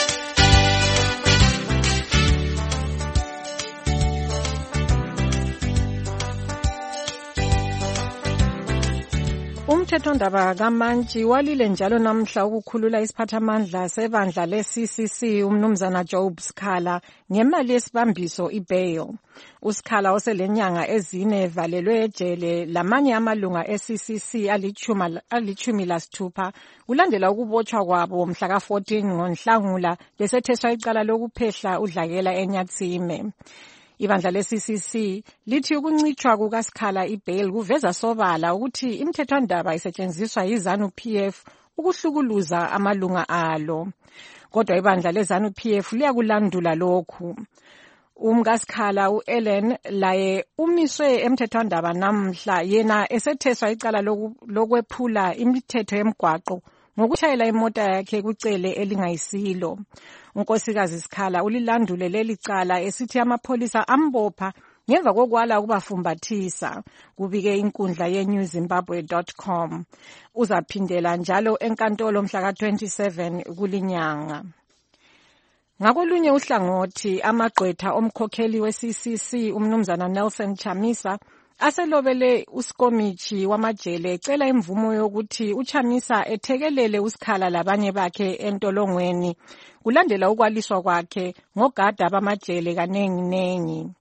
Umthethondaba kaMantshi walile njalo namhla ukukhulula isiphathamandla sebandla le-CCC umnumzana Job Sikhala ngemali yesibambiso i-bail. uSikhala oselenyanga ezine valelwe ejele lamanye amalunga e-CCC alithumi lasithupha kulandela ukubotshwa kwabo mhla ka-14 ngoNhlangula besetheswa icala lokuphehla udlakela eNyatsime. Ibandla le-CCC lithi ukuncitshwa kukaSikhala i-bail kuveza sobala ukuthi imithethwandaba isetshenziswa yiZANU-PF ukuhlukuluza amalunga alo. Kodwa ibandla leZANU-PF liyakulandula lokhu. UmkaSikhala u-Ellen laye umiswe emthethwandaba namhla yena esetheswa icala lokwephula imithetho yemgwaqo ngokushayela imota yakhe kucele elingayisilo. Unkosikazi Sikhala ulilandule leli cala esithi amapholisa ambopha ngemva kokwala ukubafumbathisa, kubike inkundla yeNewZimbabwe.com. Uzaphindela njalo enkantolo mhla ka-27 kulinyanga. Ngakolunye uhlangothi amagqwetha omkhokheli we-CCC umnumzana Nelson Chamisa aselobele uSkomichi wamajele ecela imvumo yokuthi uChamisa ethekelele uSikhala labanye bakhe entolongweni kulandela ukwaliswa kwakhe ngogada bamajele kanenginengi.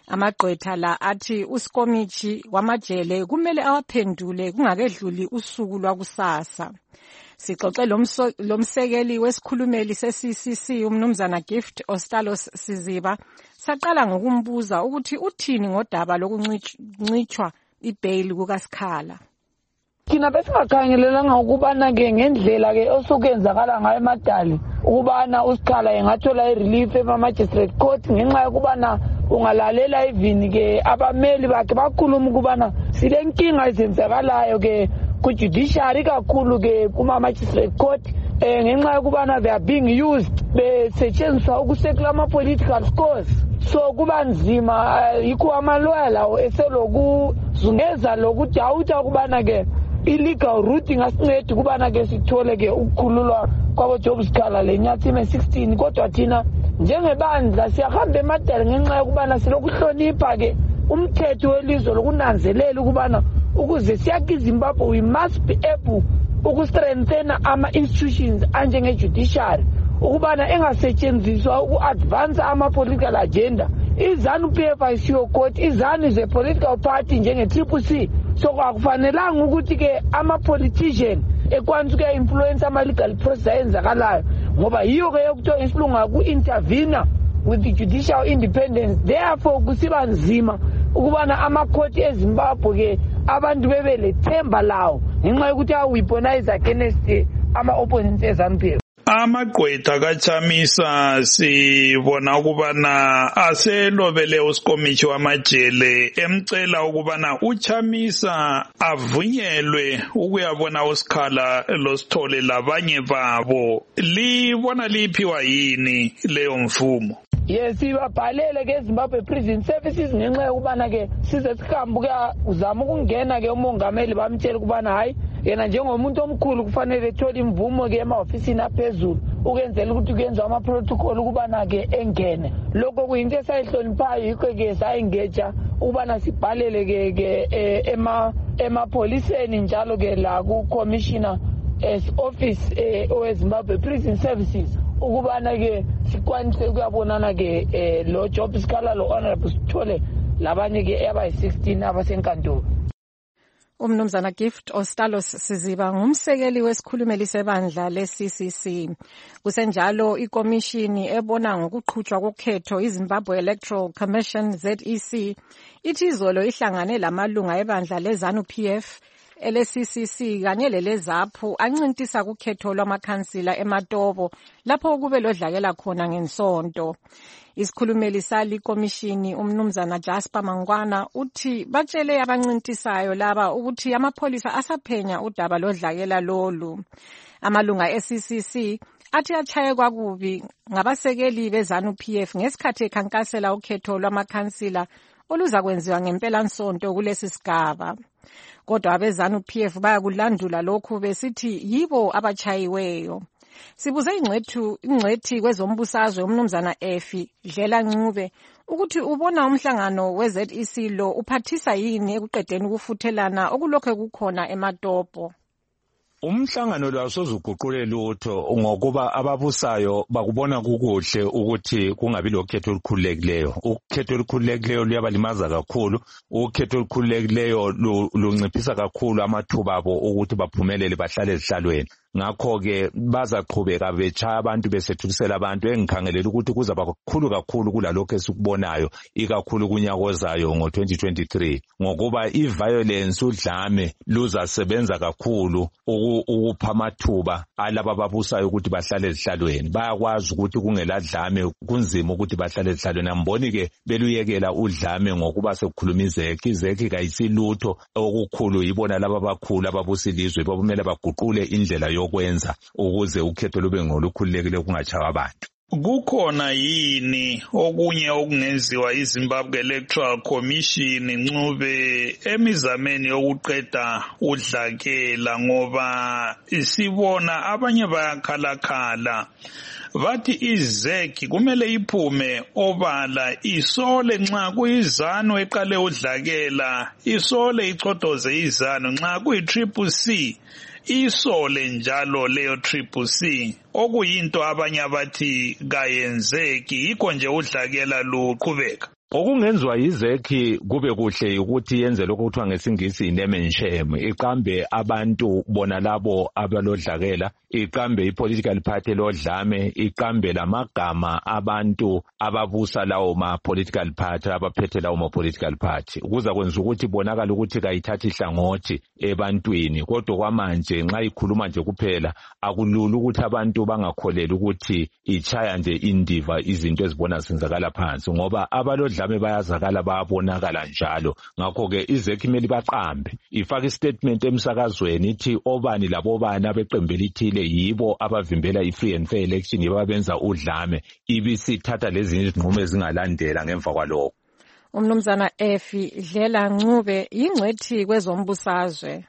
Amagqwetha la athi uSkomichi wamajele kumele awaphendule kungakedluli usuku lwakusasa. Sixoxe lomsekeli wesikhulumeli se-CCC umnumzana Gift Ostalos Siziba saqala ngokumbuza ukuthi uthini ngodaba lokuncitshwa ibail kukaSikhala. Thina besingakhangelelanga ukubana-ke ngendlela-ke osukenzakala ngayo emadali ukubana uSikhala engathola i-relief ema-magistrate court ngenxa yokubana ungalalela even-ke abameli bakhe bakhuluma ukubana silenkinga ezenzakalayo-ke ku-judiciary kakhulu-ke kuma-magistrate court ngenxa yokubana they are being used besetshenziswa ukusekula ama-political scores. So kuba nzima yikho amaloya lawo eselokuzungeza lokudawuta ukubana-ke illegal route ingasincedi ukubana-ke sithole-ke ukukhululwa kwabo-Job Sikhala lenyatime 16 kodwa thina njengebandla siyahamba emadala ngenxa yokubana silokuhlonipha-ke umthetho welizwe lokunanzelela ukubana ukuze siyakhe iZimbabwe we must be able ukustrengthena ama-institutions anjenge-judiciary ukubana engasetshenziswa uku-advance ama-political agenda. iZANU-PF ayisiyo court, iZANU is a political party njenge-CCC. So akufanelanga ukuthi-ke ama-politician ekwanisa ukuya-influence ama-legal process ayenzakalayo ngoba yiyo-ke yokuthiwa isilunga ku-intervene with the judicial independence. Therefore kusiba nzima ukubana ama-court eZimbabwe-ke abantu bebe lethemba lawo ngenxa yokuthi aweaponize against ama-opponents eZANU-PF. Amagqwetha kaChamisa sibona ukubana aselobele uSkomichi wamajele emcela ukubana uChamisa avunyelwe ukuyabona uSikhala loSithole labanye babo. Libona liphiwa yini leyo mvumo? Yes, sibabhalele-ke eZimbabwe Prison Services ngenxa yokubana-ke size sihambe uzama ukungena-ke umongameli bamtshela ukubana hayi yena njengomuntu omkhulu kufanele ethole imvumo-ke emahofisini aphezulu ukwenzela ukuthi kuyenziwa ama-protocol ukubana-ke engene. Lokho kuyinto esayihloniphayo yikho-ke sayingeja ukubana sibhalele-ke emapoliseni njalo-ke la ku-commissioner office oweZimbabwe Prison Services ukubana-ke sikwanise ukuyabonana-ke lo Job Sikhala lo Honorable Sithole labanye-ke abayi-16 abasenkantolo. Umnumzana Gift Ostalos Siziba ngumsekeli wesikhulumeli sebandla le-CCC. Kusenjalo ikomishini ebona ngokuqhutshwa kokhetho iZimbabwe Electoral Commission ZEC ithi izolo ihlangane lamalunga ebandla leZANU-PF ele-CCC kanye leleZAPHU ancintisa kukhetho lwamakhansila eMatobo lapho kube lodlakela khona ngensonto. Isikhulumeli sali komishini umnumzana Jasper Mangwana uthi batshele abancintisayo laba ukuthi amapholisa asaphenya udaba lodlakela lolu. Amalunga e-CCC athi achaye kwakubi ngabasekeli beZANU-PF ngesikhathi ekhankasela ukhetho lwamakhansila oluza kwenziwa ngempela nsonto kulesi sigaba. Kodwa abeZANU-PF bayakulandula lokhu besithi yibo abachayiweyo. Sibuze ingcwethi kwezombusazwe umnumzana Efi Dlela Ncube ukuthi ubona umhlangano we-ZEC lo uphathisa yini ekuqedeni ukufuthelana okulokho kukhona eMatopo. Umhlangano lo awusozuguqule lutho ngokuba ababusayo bakubona kukuhle ukuthi kungabi lokhetho olukhululekileyo. Ukhetho olukhululekileyo luyabalimaza kakhulu. Ukhetho olukhululekileyo lunciphisa kakhulu amathuba abo ukuthi baphumelele bahlale ezihlalweni. Ngakho-ke bazaqhubeka betshaya abantu besethulisela abantu engikhangelela ukuthi kuzaba kakhulu kakhulu kulalokho esikubonayo ikakhulu kunyaka ozayo ngo-2023 ngokuba i-violence udlame luzasebenza kakhulu ukupha amathuba alaba ababusayo ukuthi bahlale ezihlalweni. Bayakwazi ukuthi kungeladlame kunzima ukuthi bahlale ezihlalweni. Amboni-ke beluyekela udlame ngokuba sekukhuluma izeki kayisilutho okukhulu yibona laba abakhulu ababusa ilizwe babumele baguqule indlela yokwenza ukuze ukhetho lube ngolukhululekile kungachawa abantu. Kukhona yini okunye okungenziwa iZimbabwe Electoral Commission Ncube emizameni yokuqeda udlakela ngoba isibona abanye bayakhalakhala bathi iZEC kumele iphume obala isole nxa kuyiZANU eqale udlakela isole ichodoze iZANU nxa kuyi-CCC isole njalo leyo CCC okuyinto abanye abathi kayenzeki yikho nje udlakela luqhubeka. Okungenzwa yizekhi kube kuhle ukuthi yenze lokho kuthiwa ngesingisi iname and shame, iqambe abantu bona labo abalodlakela, iqambe ipolitical party lodlame, iqambe lamagama abantu ababusa lawo ma political party, abaphethe lawo ma political party, ukuza kwenza ukuthi bonakala ukuthi kayithatha ihlangothi ebantwini. Kodwa kwamanje nxa ikhuluma nje kuphela akulula ukuthi abantu bangakholeli ukuthi ichaya nje indiva izinto ezibona zenzakala phansi, ngoba abalodlame bayazakala bayabonakala njalo. Ngakho ke izekhi imeli baqambe, ifaka istatement emsakazweni ithi obani labobani abeqembu elithile yibo abavimbela i-free and fair election, yibo abenza udlame, ibisithatha lezi izinqumo ezingalandela ngemva kwalokho. Umnumzana Efi Dlela Ncube yingcwethi kwezombusazwe.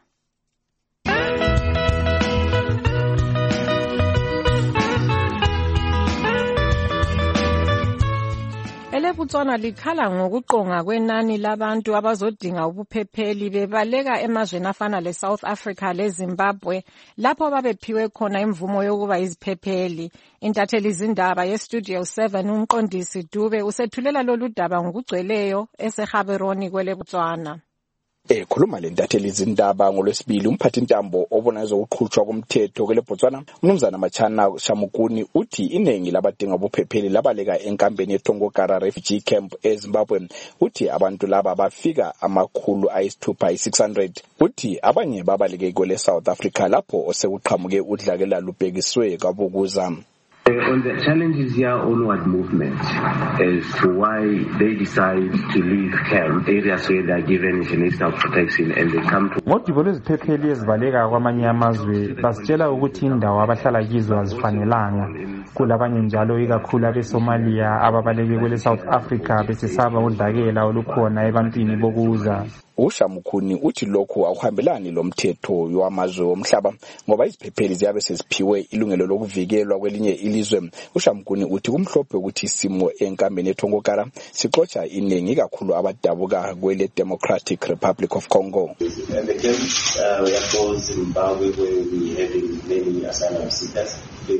EleBotswana likhala ngokuqonga kwenani labantu abazodinga ubuphepheli bebaleka emazweni afana leSouth Africa leZimbabwe lapho babephiwe khona imvumo yokuba iziphepheli. Intatheli izindaba yeStudio 7 umqondisi Dube usethulela lolu daba ngokugcweleyo eseGaborone kweleBotswana. Khuluma lentatheli izindaba ngolwesibili umphathi intambo obona ezokuqhutshwa komthetho kweleBotswana umnumzana Machana Shamukuni uthi iningi labadinga ubuphepheli labaleka enkambeni yeTongokara refugee camp eZimbabwe. Uthi abantu laba bafika 600 uthi abanye babaleke kwele South Africa lapho osekuqhamuke udlakela lubhekiswe kabukuza. On the challenges here, onward movement as to why they decide to leave camp areas where they are given international protection and they come to. Ngodubo lweziphepheli ezibaleka kwamanye amazwe basitshela ukuthi indawo abahlala kizo azifanelanga. Kulabanye njalo ikakhulu abeSomalia ababaleke kwele South Africa besesaba udlakela olukhona ebantwini bokuza. uShamukuni uthi lokhu akuhambelani lomthetho wamazwe omhlaba ngoba iziphepheli ziyabe seziphiwe ilungelo lokuvikelwa kwelinye ilizwe. uShamukuni uthi kumhlophe ukuthi isimo enkambeni yeTongokara sixotsha iningi kakhulu abadabuka kwele Democratic Republic of Congo. And the camp we are called Zimbabwe, where we having many asylum seekers.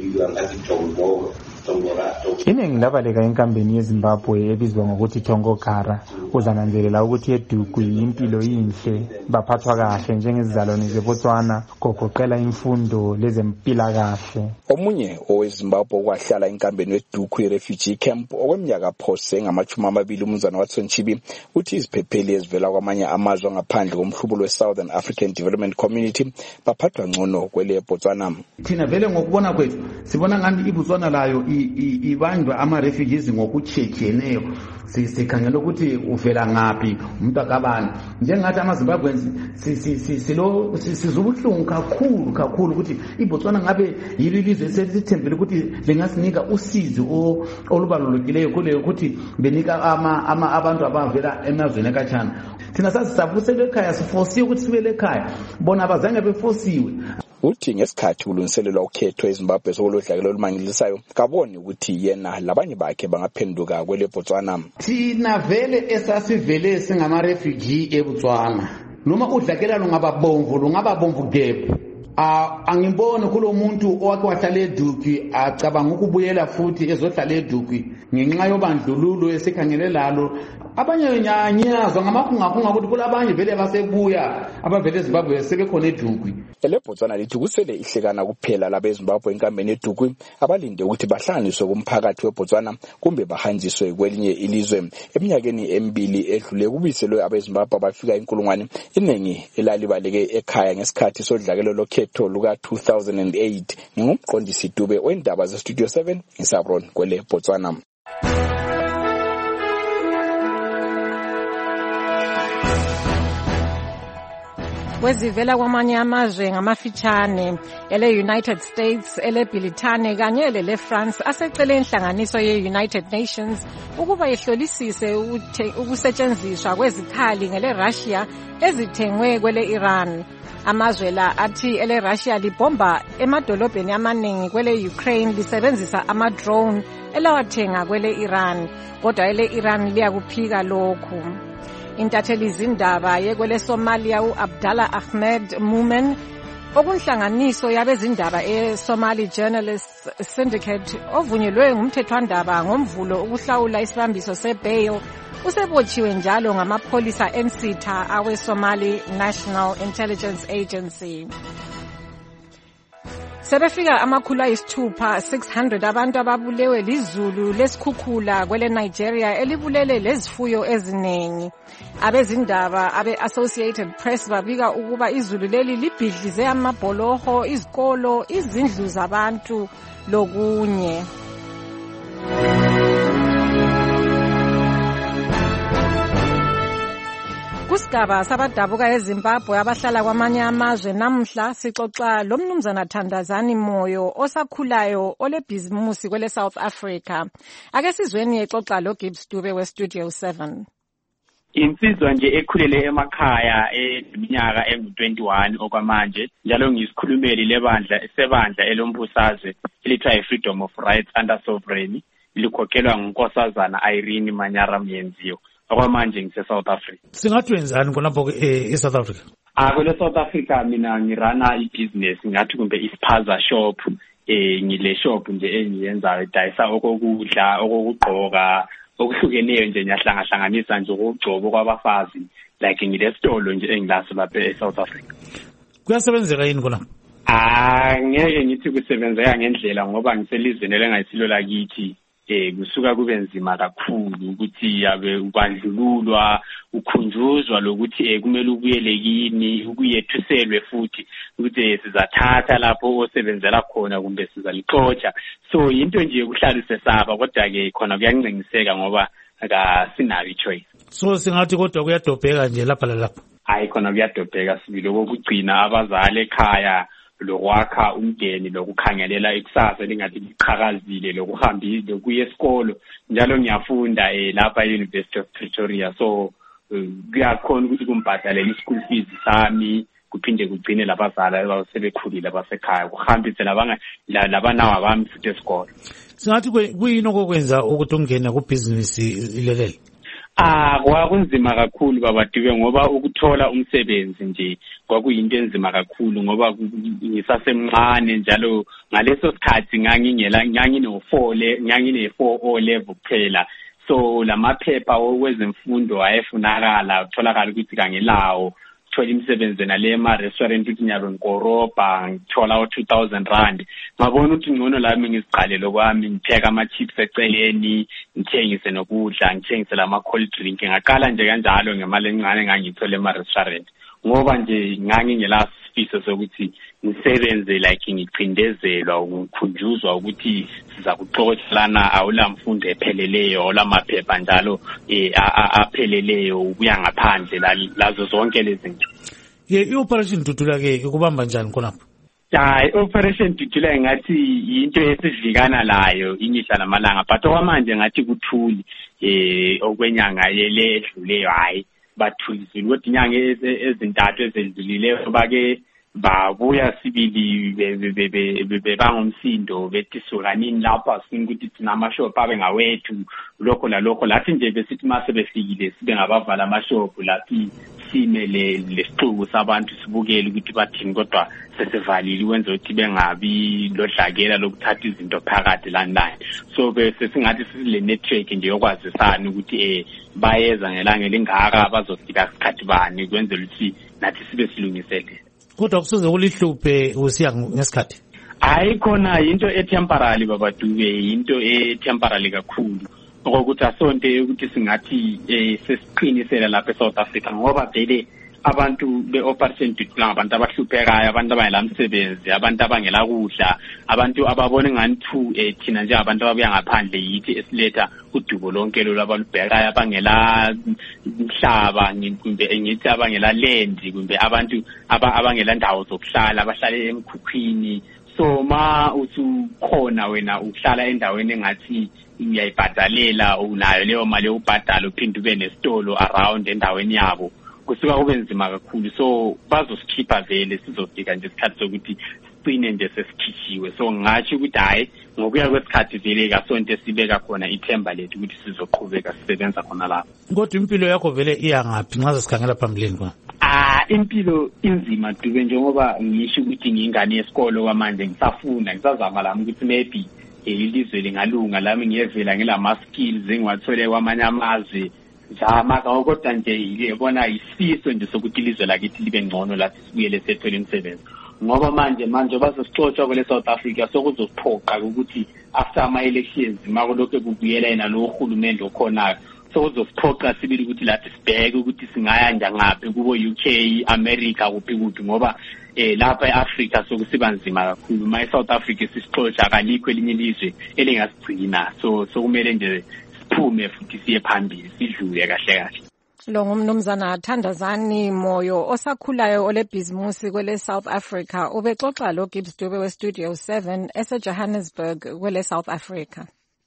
Iningi labaleka enkambeni yeZimbabwe ebizwa ngokuthi Tongokara uzananzelela ukuthi eduku impilo inhle baphathwa kahle njengezizalwane zeBotswana gogoqela imfundo lezempilakahle. Omunye oweZimbabwe okwahlala enkambeni yeDuku refugee camp okweminyaka phose ngama-20 umnumzana waThonchibi uthi iziphepheli ezivela kwamanye amazwe ngaphandle komhlubulo weSouthern African Development Community baphathwa ngcono kwele Botswana. Thina vele ngokubona kwethu sibona ngani iBotswana layo ibanjwa ama-refugees ngokutshekeneyo sikhangela ukuthi uvela ngaphi umuntu akabani njengathi amaZimbabweans sizobuhlungu kakhulu ukuthi iBotswana ngabe yilo ilizwe esithembele ukuthi lingasinika usizo olubalulekileyo kuleyo ukuthi benika abantu abavela emazweni akatshana. Thina sasisabusele ekhaya sifosiwe ukuthi sibele ekhaya bona abazange befosiwe. Uthi ngesikhathi ulungiselelwa ukhetho eZimbabwe sokulodlakela olumangilisayo kaboni ukuthi yena labanye bakhe bangaphenduka kwele Botswana. Thina vele esasivele singama-refugee eBotswana noma udlakela lungaba bomvu gebhu. Angiboni kulo muntu owake wahlala eDuku acabanga ukubuyela futhi ezohlala eDuku ngenxa yobandlululo esikhangele lalo. Abanye nyanyazwa ngamahunga ukuthi kulabanye vele basebuya abavele eZimbabwe sebekhona eDuku. EleBotswana lithi kusele ihlekana kuphela labeZimbabwe enkambeni yeDuku abalinde ukuthi bahlanganiswe kumphakathi weBotswana kumbe bahanjiswe kwelinye ilizwe. Eminyakeni emibili edlule kubiselwe abeZimbabwe abafika 1,000 iningi elalibaleke ekhaya ngesikhathi sodlakelo lokhetho luka 2008. Ngingumqondisi Dube wendaba zeStudio 7 eGaborone kwele Botswana. Wezivela kwamanye amazwe ngamafitshane ele-United States, ele-Britane kanye lele-France asecele inhlanganiso ye-United Nations ukuba ihlolisise ukusetshenziswa kwezikhali ngele-Russia ezithengwe kwele-Iran. Amazwe la athi ele-Russia libomba emadolobheni amaningi kwele-Ukraine lisebenzisa ama-drone elawathenga kwele-Iran, kodwa ele-Iran liyakuphika lokhu. Intatheli izindaba yekwele Somalia uAbdallah Ahmed Moomen okunhlanganiso yabezindaba eSomali Journalists Syndicate ovunyelwe ngumthethwandaba ngomvulo ukuhlawula isibambiso sebail usebotshiwe njalo ngamapholisa ensitha awe-Somali National Intelligence Agency. Sebefika amakhulu ayisithupha 600 abantu ababulewe lizulu lesikhukhula kwele Nigeria elibulele lezifuyo eziningi. Abezindaba abe-Associated Press babika ukuba izulu leli libhidlize amabholoho, izikolo, izindlu zabantu lokunye. Kusigaba sabadabuka eZimbabwe abahlala kwamanye amazwe namhla sixoxa lomnumzana Thandazani Moyo osakhulayo olebhizimusi kwele South Africa. Ake sizweni exoxa lo Gibbs Dube we Studio 7. Insizwa nje ekhulele emakhaya eminyaka engu-21 okwamanje njalo ngisikhulumeli sebandla elombusazwe elithiwa Freedom of Rights Under Sovereignty likhokhelwa ngunkosazana Irene Manyara Myenziwe. Okwamanje ngise-South Africa. Singathi wenzani khonapho e-South Africa? Kwele South Africa mina ngirana ibusiness ngathi kumbe ispaza shop ngile shop nje engiyenzayo idayisa okokudla okokugqoka okuhlukeneyo nje ngiyahlangahlanganisa nje ukugcoba kwabafazi like ngile stolo nje engilaso lapha e-South Africa. Kuyasebenzeka yini khona? Ngeke ngithi kusebenzeka ngendlela ngoba ngiselizweni elengayisilo lakithi. Kusuka kube nzima kakhulu ukuthi yabe ubandlululwa ukhunjuzwa lokuthi kumele ubuyele kini ukuyethuselwe futhi ukuthi sizathatha lapho osebenzela khona kumbe sizalixotsha. So into nje ukuhlala usesaba kodwa ke khona kuyancengiseka ngoba akasinayo ichoice. So singathi kodwa kuyadobheka nje lapha lalapha. Khona kuyadobheka sibili okugcina abazali ekhaya lokwakha umndeni lokukhangelela ikusasa lingathi liqhakazile lokuhambile kuye esikolo njalo ngiyafunda lapha e-University of Pretoria so kuyakhona ukuthi kumbhadalele i-school fees sami kuphinde kugcine labazali abasebekhulile abasekhaya kuhambise labanawa bami futhi esikolo. Singathi kuyini okwenza ukuthi ungene kubhizinisi ilelele? Kwakunzima kakhulu babadube ngoba ukuthola umsebenzi nje kwakuyinto enzima kakhulu ngoba ngisasemncane njalo ngaleso sikhathi ngangine-4 O level kuphela so lamaphepha wezemfundo ayefunakala utholakala ukuthi kangelawo thola imisebenzi nale ema-restaurant ukuthi nyalo ngikoroba ngithola u-2,000 rand ngabona ukuthi ngcono lami ngiziqalele kwami ngipheka ama-chips eceleni ngithengise nokudla ngithengise lama-cold drink ngaqala nje kanjalo ngemali encane engangiyithole ema-restaurant ngoba nje ngangingelazifiso sokuthi ngisebenze like ngicindezela ukukhunjuzwa ukuthi siza kuxoxelana awulamfundo epheleleyo olamaphepha njalo apheleleyo ubuya ngaphandle lazo zonke lezi zinto. I-Operation Dudula ke ikubamba njani khonapho? I-Operation Dudula ngathi into esivikana layo imihla namalanga but okwamanje ngathi kuthuli okwenyanga le edluleyo hayi bathulisile kodwa inyanga ezintathu ezedlulileyo bake babuya sibili bebangumsindo bethi sukanini lapha singukuthi thina amashop abe ngawethu lokho lalokho lathi nje besithi mase befikile sibe ngabavala amashop lathi sime lesixuku sabantu sibukele ukuthi bathini kodwa sesivalile wenza ukuthi bengabi lodlakela lokuthatha izinto phakathi lani so bese singathi sisile network nje yokwazisana ukuthi bayeza ngelanga lingaka bazofika isikhathi bani kwenzela ukuthi nathi sibe silungisele. Kodwa kusuze kulihluphe usiya ngesikhathi? Khona into etemporary babadube into etemporary kakhulu ukuthi asonto ukuthi singathi sesiqinisela lapha eSouth Africa ngoba vele abantu be-Operation Dudula abantu abahluphekayo abantu abangela msebenzi abantu abangela kudla abantu ababona ngani thina nje abantu ababuya ngaphandle yithi esiletha udubo lonke lwabalubhekayo abangela umhlaba kumbe ngithi abangela land kumbe abantu abangela ndawo zokuhlala abahlala emkhukhwini so ma usukhona wena uhlala endaweni engathi uyayibhadalela unayo leyo mali yokubhadala uphinde ube nesitolo around endaweni yabo kusuka kube nzima kakhulu so bazosikhipha vele sizofika nje isikhathi sokuthi sicine nje sesikhishiwe so ngingatsho ukuthi hayi ngokuya kwesikhathi vele kasonto sibeka khona ithemba lethu ukuthi sizoqhubeka sisebenza khona lapho. Kodwa impilo yakho vele iya ngaphi nxa sikhangela phambilini kwa? Impilo inzima Dube njengoba ngisho ukuthi ngingane yesikolo kwamanje ngisafunda ngisazama lami ukuthi maybe ilizwe lingalunga lami ngiyevela ngilama skills engiwathole kwamanye amazwe Zama kodwa nje yibona isifiso nje sokuthi ilizwe lakithi libe ngcono lathi sibuyele sethole imisebenzi. Ngoba manje basesixotsha kwele South Africa sokuzophoqa ukuthi after ama-elections makulokho kubuyela yena lo uhulumende okhonayo sokuzophoqa sibili ukuthi lathi sibheke ukuthi singaya ngaphi kubo UK, America kuphi ngoba lapha eAfrica sokusiba nzima kakhulu. South Africa sisixotsha kalikho elinye ilizwe elingasigcina so kumele nje siphume futhi siye phambili sidlule kahle kahle. Lo ngumnumzana Thandazani Moyo osakhulayo olebhizimusi kwele South Africa ubexoxa lo Gibbs Dube we Studio 7 eseJohannesburg kwele South Africa.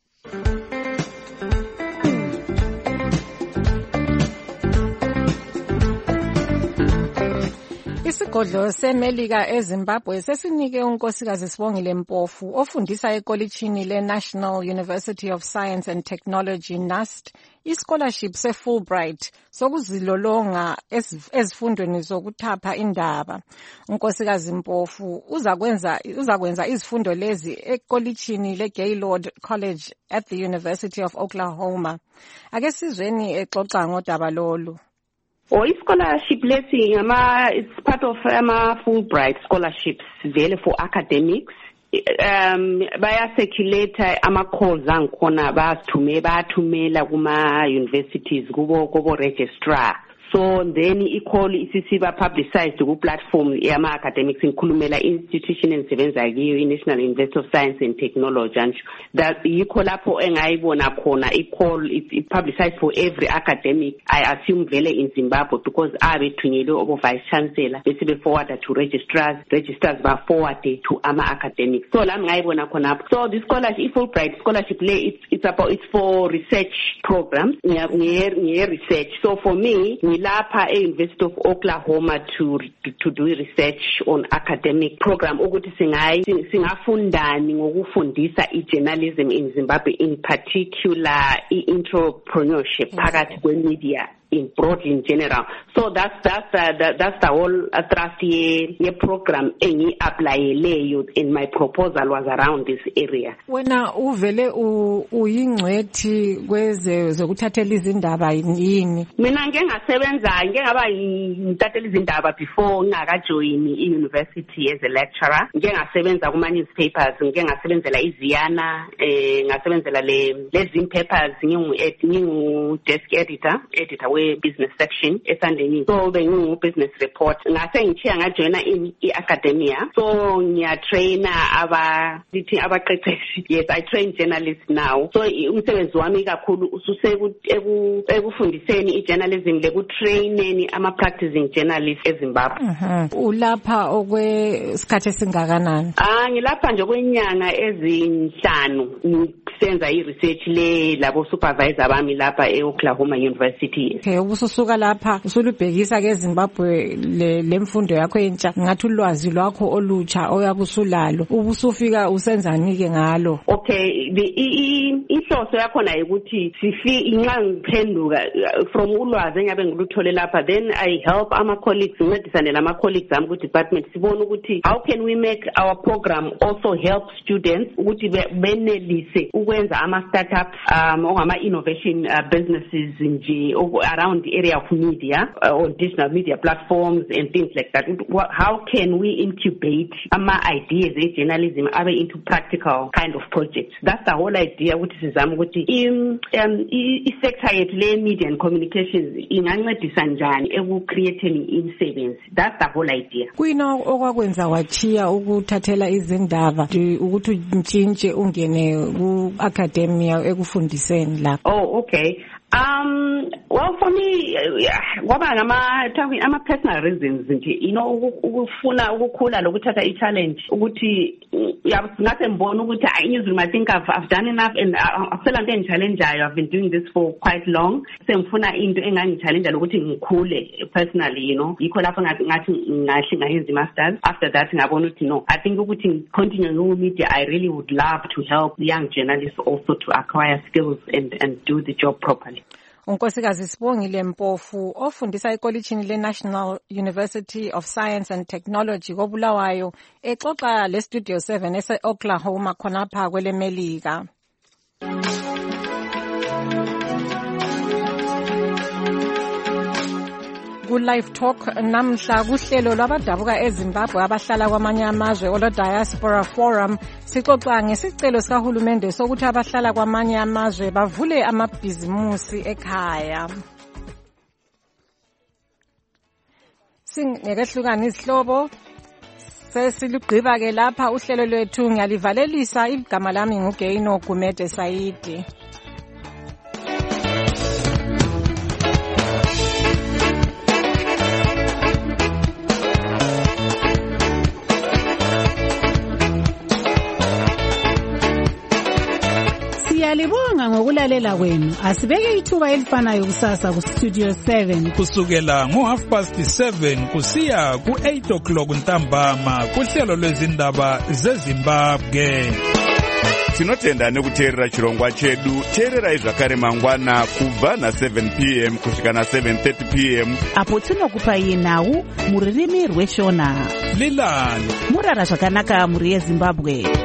Isigodlo seMelika eZimbabwe sesinike unkosikazi Sibongile Mpofu ofundisa ekolitshini leNational University of Science and Technology NUST ischolarship seFulbright sokuzilolonga ezifundweni zokuthapha indaba. Unkosikazi Mpofu uzakwenza izifundo lezi ekolitshini leGaylord College at the University of Oklahoma. Ake sizweni exoxa ngodaba lolu. Scholarship lesi it's part of Fulbright scholarships vele for academics. Baya circulate ama-calls angikhona bayathumela kuma universities kubo registrar. So then i-call isisiba publicized ku platform yama academics inkhulumela institution engisebenza kiyo i-National University of Science and Technology and that yikho lapho engayibona khona i-call it's publicized for every academic. I assume vele in Zimbabwe because abethunyelwe obo vice chancellor bese be forward to registrars ba forward to ama academics. So la ngayibona khona. So the scholarship Fulbright scholarship it's for research programs near research. So for me lapha University of Oklahoma to do research on academic program ukuthi singafundani ngokufundisa journalism in Zimbabwe, in particular entrepreneurship phakathi kwemedia broadly in general. So that's the whole thrust ye program engi-applyeleyo, and my proposal was around this area. Wena uvele uyingcwethi kweze zokuthathela izindaba yini? Mina ngeke ngaba ngitathela izindaba before ngakajoin i-university as a lecturer. Ngeke ngasebenza kuma newspapers, ngeke ngasebenzela iZiyana, ngasebenzela lezi papers ngingu desk editor business section eSunday's. So bengu business report ngase ngichiya ngajoina i-academia. So ngiyatraina abaqeqeshi. Yes, I train journalists now. So umsebenzi wami kakhulu ususe ekufundiseni i-journalism lekutraineni ama-practicing journalists eZimbabwe. Ulapha okwesikhathi esingakanani? Ngilapha nje kwenyanga ezinhlanu senza i-research labo supervisor bami lapha e-Oklahoma University. Okay, ubususuka lapha usulubhekisa ke eZimbabwe lemfundo yakho entsha, ngathi ulwazi lwakho olutsha oyabusulalo ubusufika usenzani ke ngalo? Okay, inhloso yakho nayo ukuthi inxa ngiphenduka from ulwazi engabe ngiluthole lapha, then I help ama colleagues ngicedisane lama colleagues ami ku department sibone ukuthi how can we make our program also help students ukuthi benelise ukwenza ama startups ongama innovation businesses nje around the area of media or digital media platforms and things like that. How can we incubate ama ideas of journalism into practical kind of projects? That's the whole idea ukuthi sizama ukuthi i-sector yethu le media and communications ingancedisa njani ekucreating imisebenzi. That's the whole idea. Kuyina okwakwenza wachiya ukuthathela izindaba ukuthi ntshintshe ungene ku-academia ekufundiseni lapha? Oh, okay. Well, for me, ama personal reasons nje, ukufuna ukukhula lokuthatha i-challenge ukuthi ngase mbona ukuthi I think I've done enough and akusela into engi-challengeayo. I've been doing this for quite long. Sengifuna into engangi-challenge lokuthi ngikhule personally, yikho lapho ngathi ngayenza i-masters. After that ngabona ukuthi no, I think ukuthi continue no media, I really would love to help young journalists also to acquire skills and do the job properly. Unkosikazi Sibongile Mpofu ofundisa ekolitshini leNational University of Science and Technology koBulawayo exoxa leStudio 7 ese-Oklahoma khonapha kweleMelika. ku-Live Talk namhla kuhlelo lwabadabuka eZimbabwe abahlala kwamanye amazwe olo-Diaspora Forum. Sixoxa ngesicelo sikahulumende sokuthi abahlala kwamanye amazwe bavule amabhizimusi ekhaya. Singekehlukana izihlobo sesilugqiba ke lapha uhlelo lwethu. Ngiyalivalelisa, igama lami nguGeino Gumede Saidi. Siyalibonga ngokulalela kwenu. Asibeke ithuba elifanayo kusasa ku Studio 7 kusukela ngo7:30 kusiya ku8:00 ntambama kuhlelo lwezindaba zeZimbabwe. Tinotenda nekuteerera chirongwa chedu. Teererai zvakare mangwana kubva na7 p.m. kusvika na7:30 p.m. apo tinokupai nhau mururimi rweshona. Lilani murara zvakanaka muri yeZimbabwe.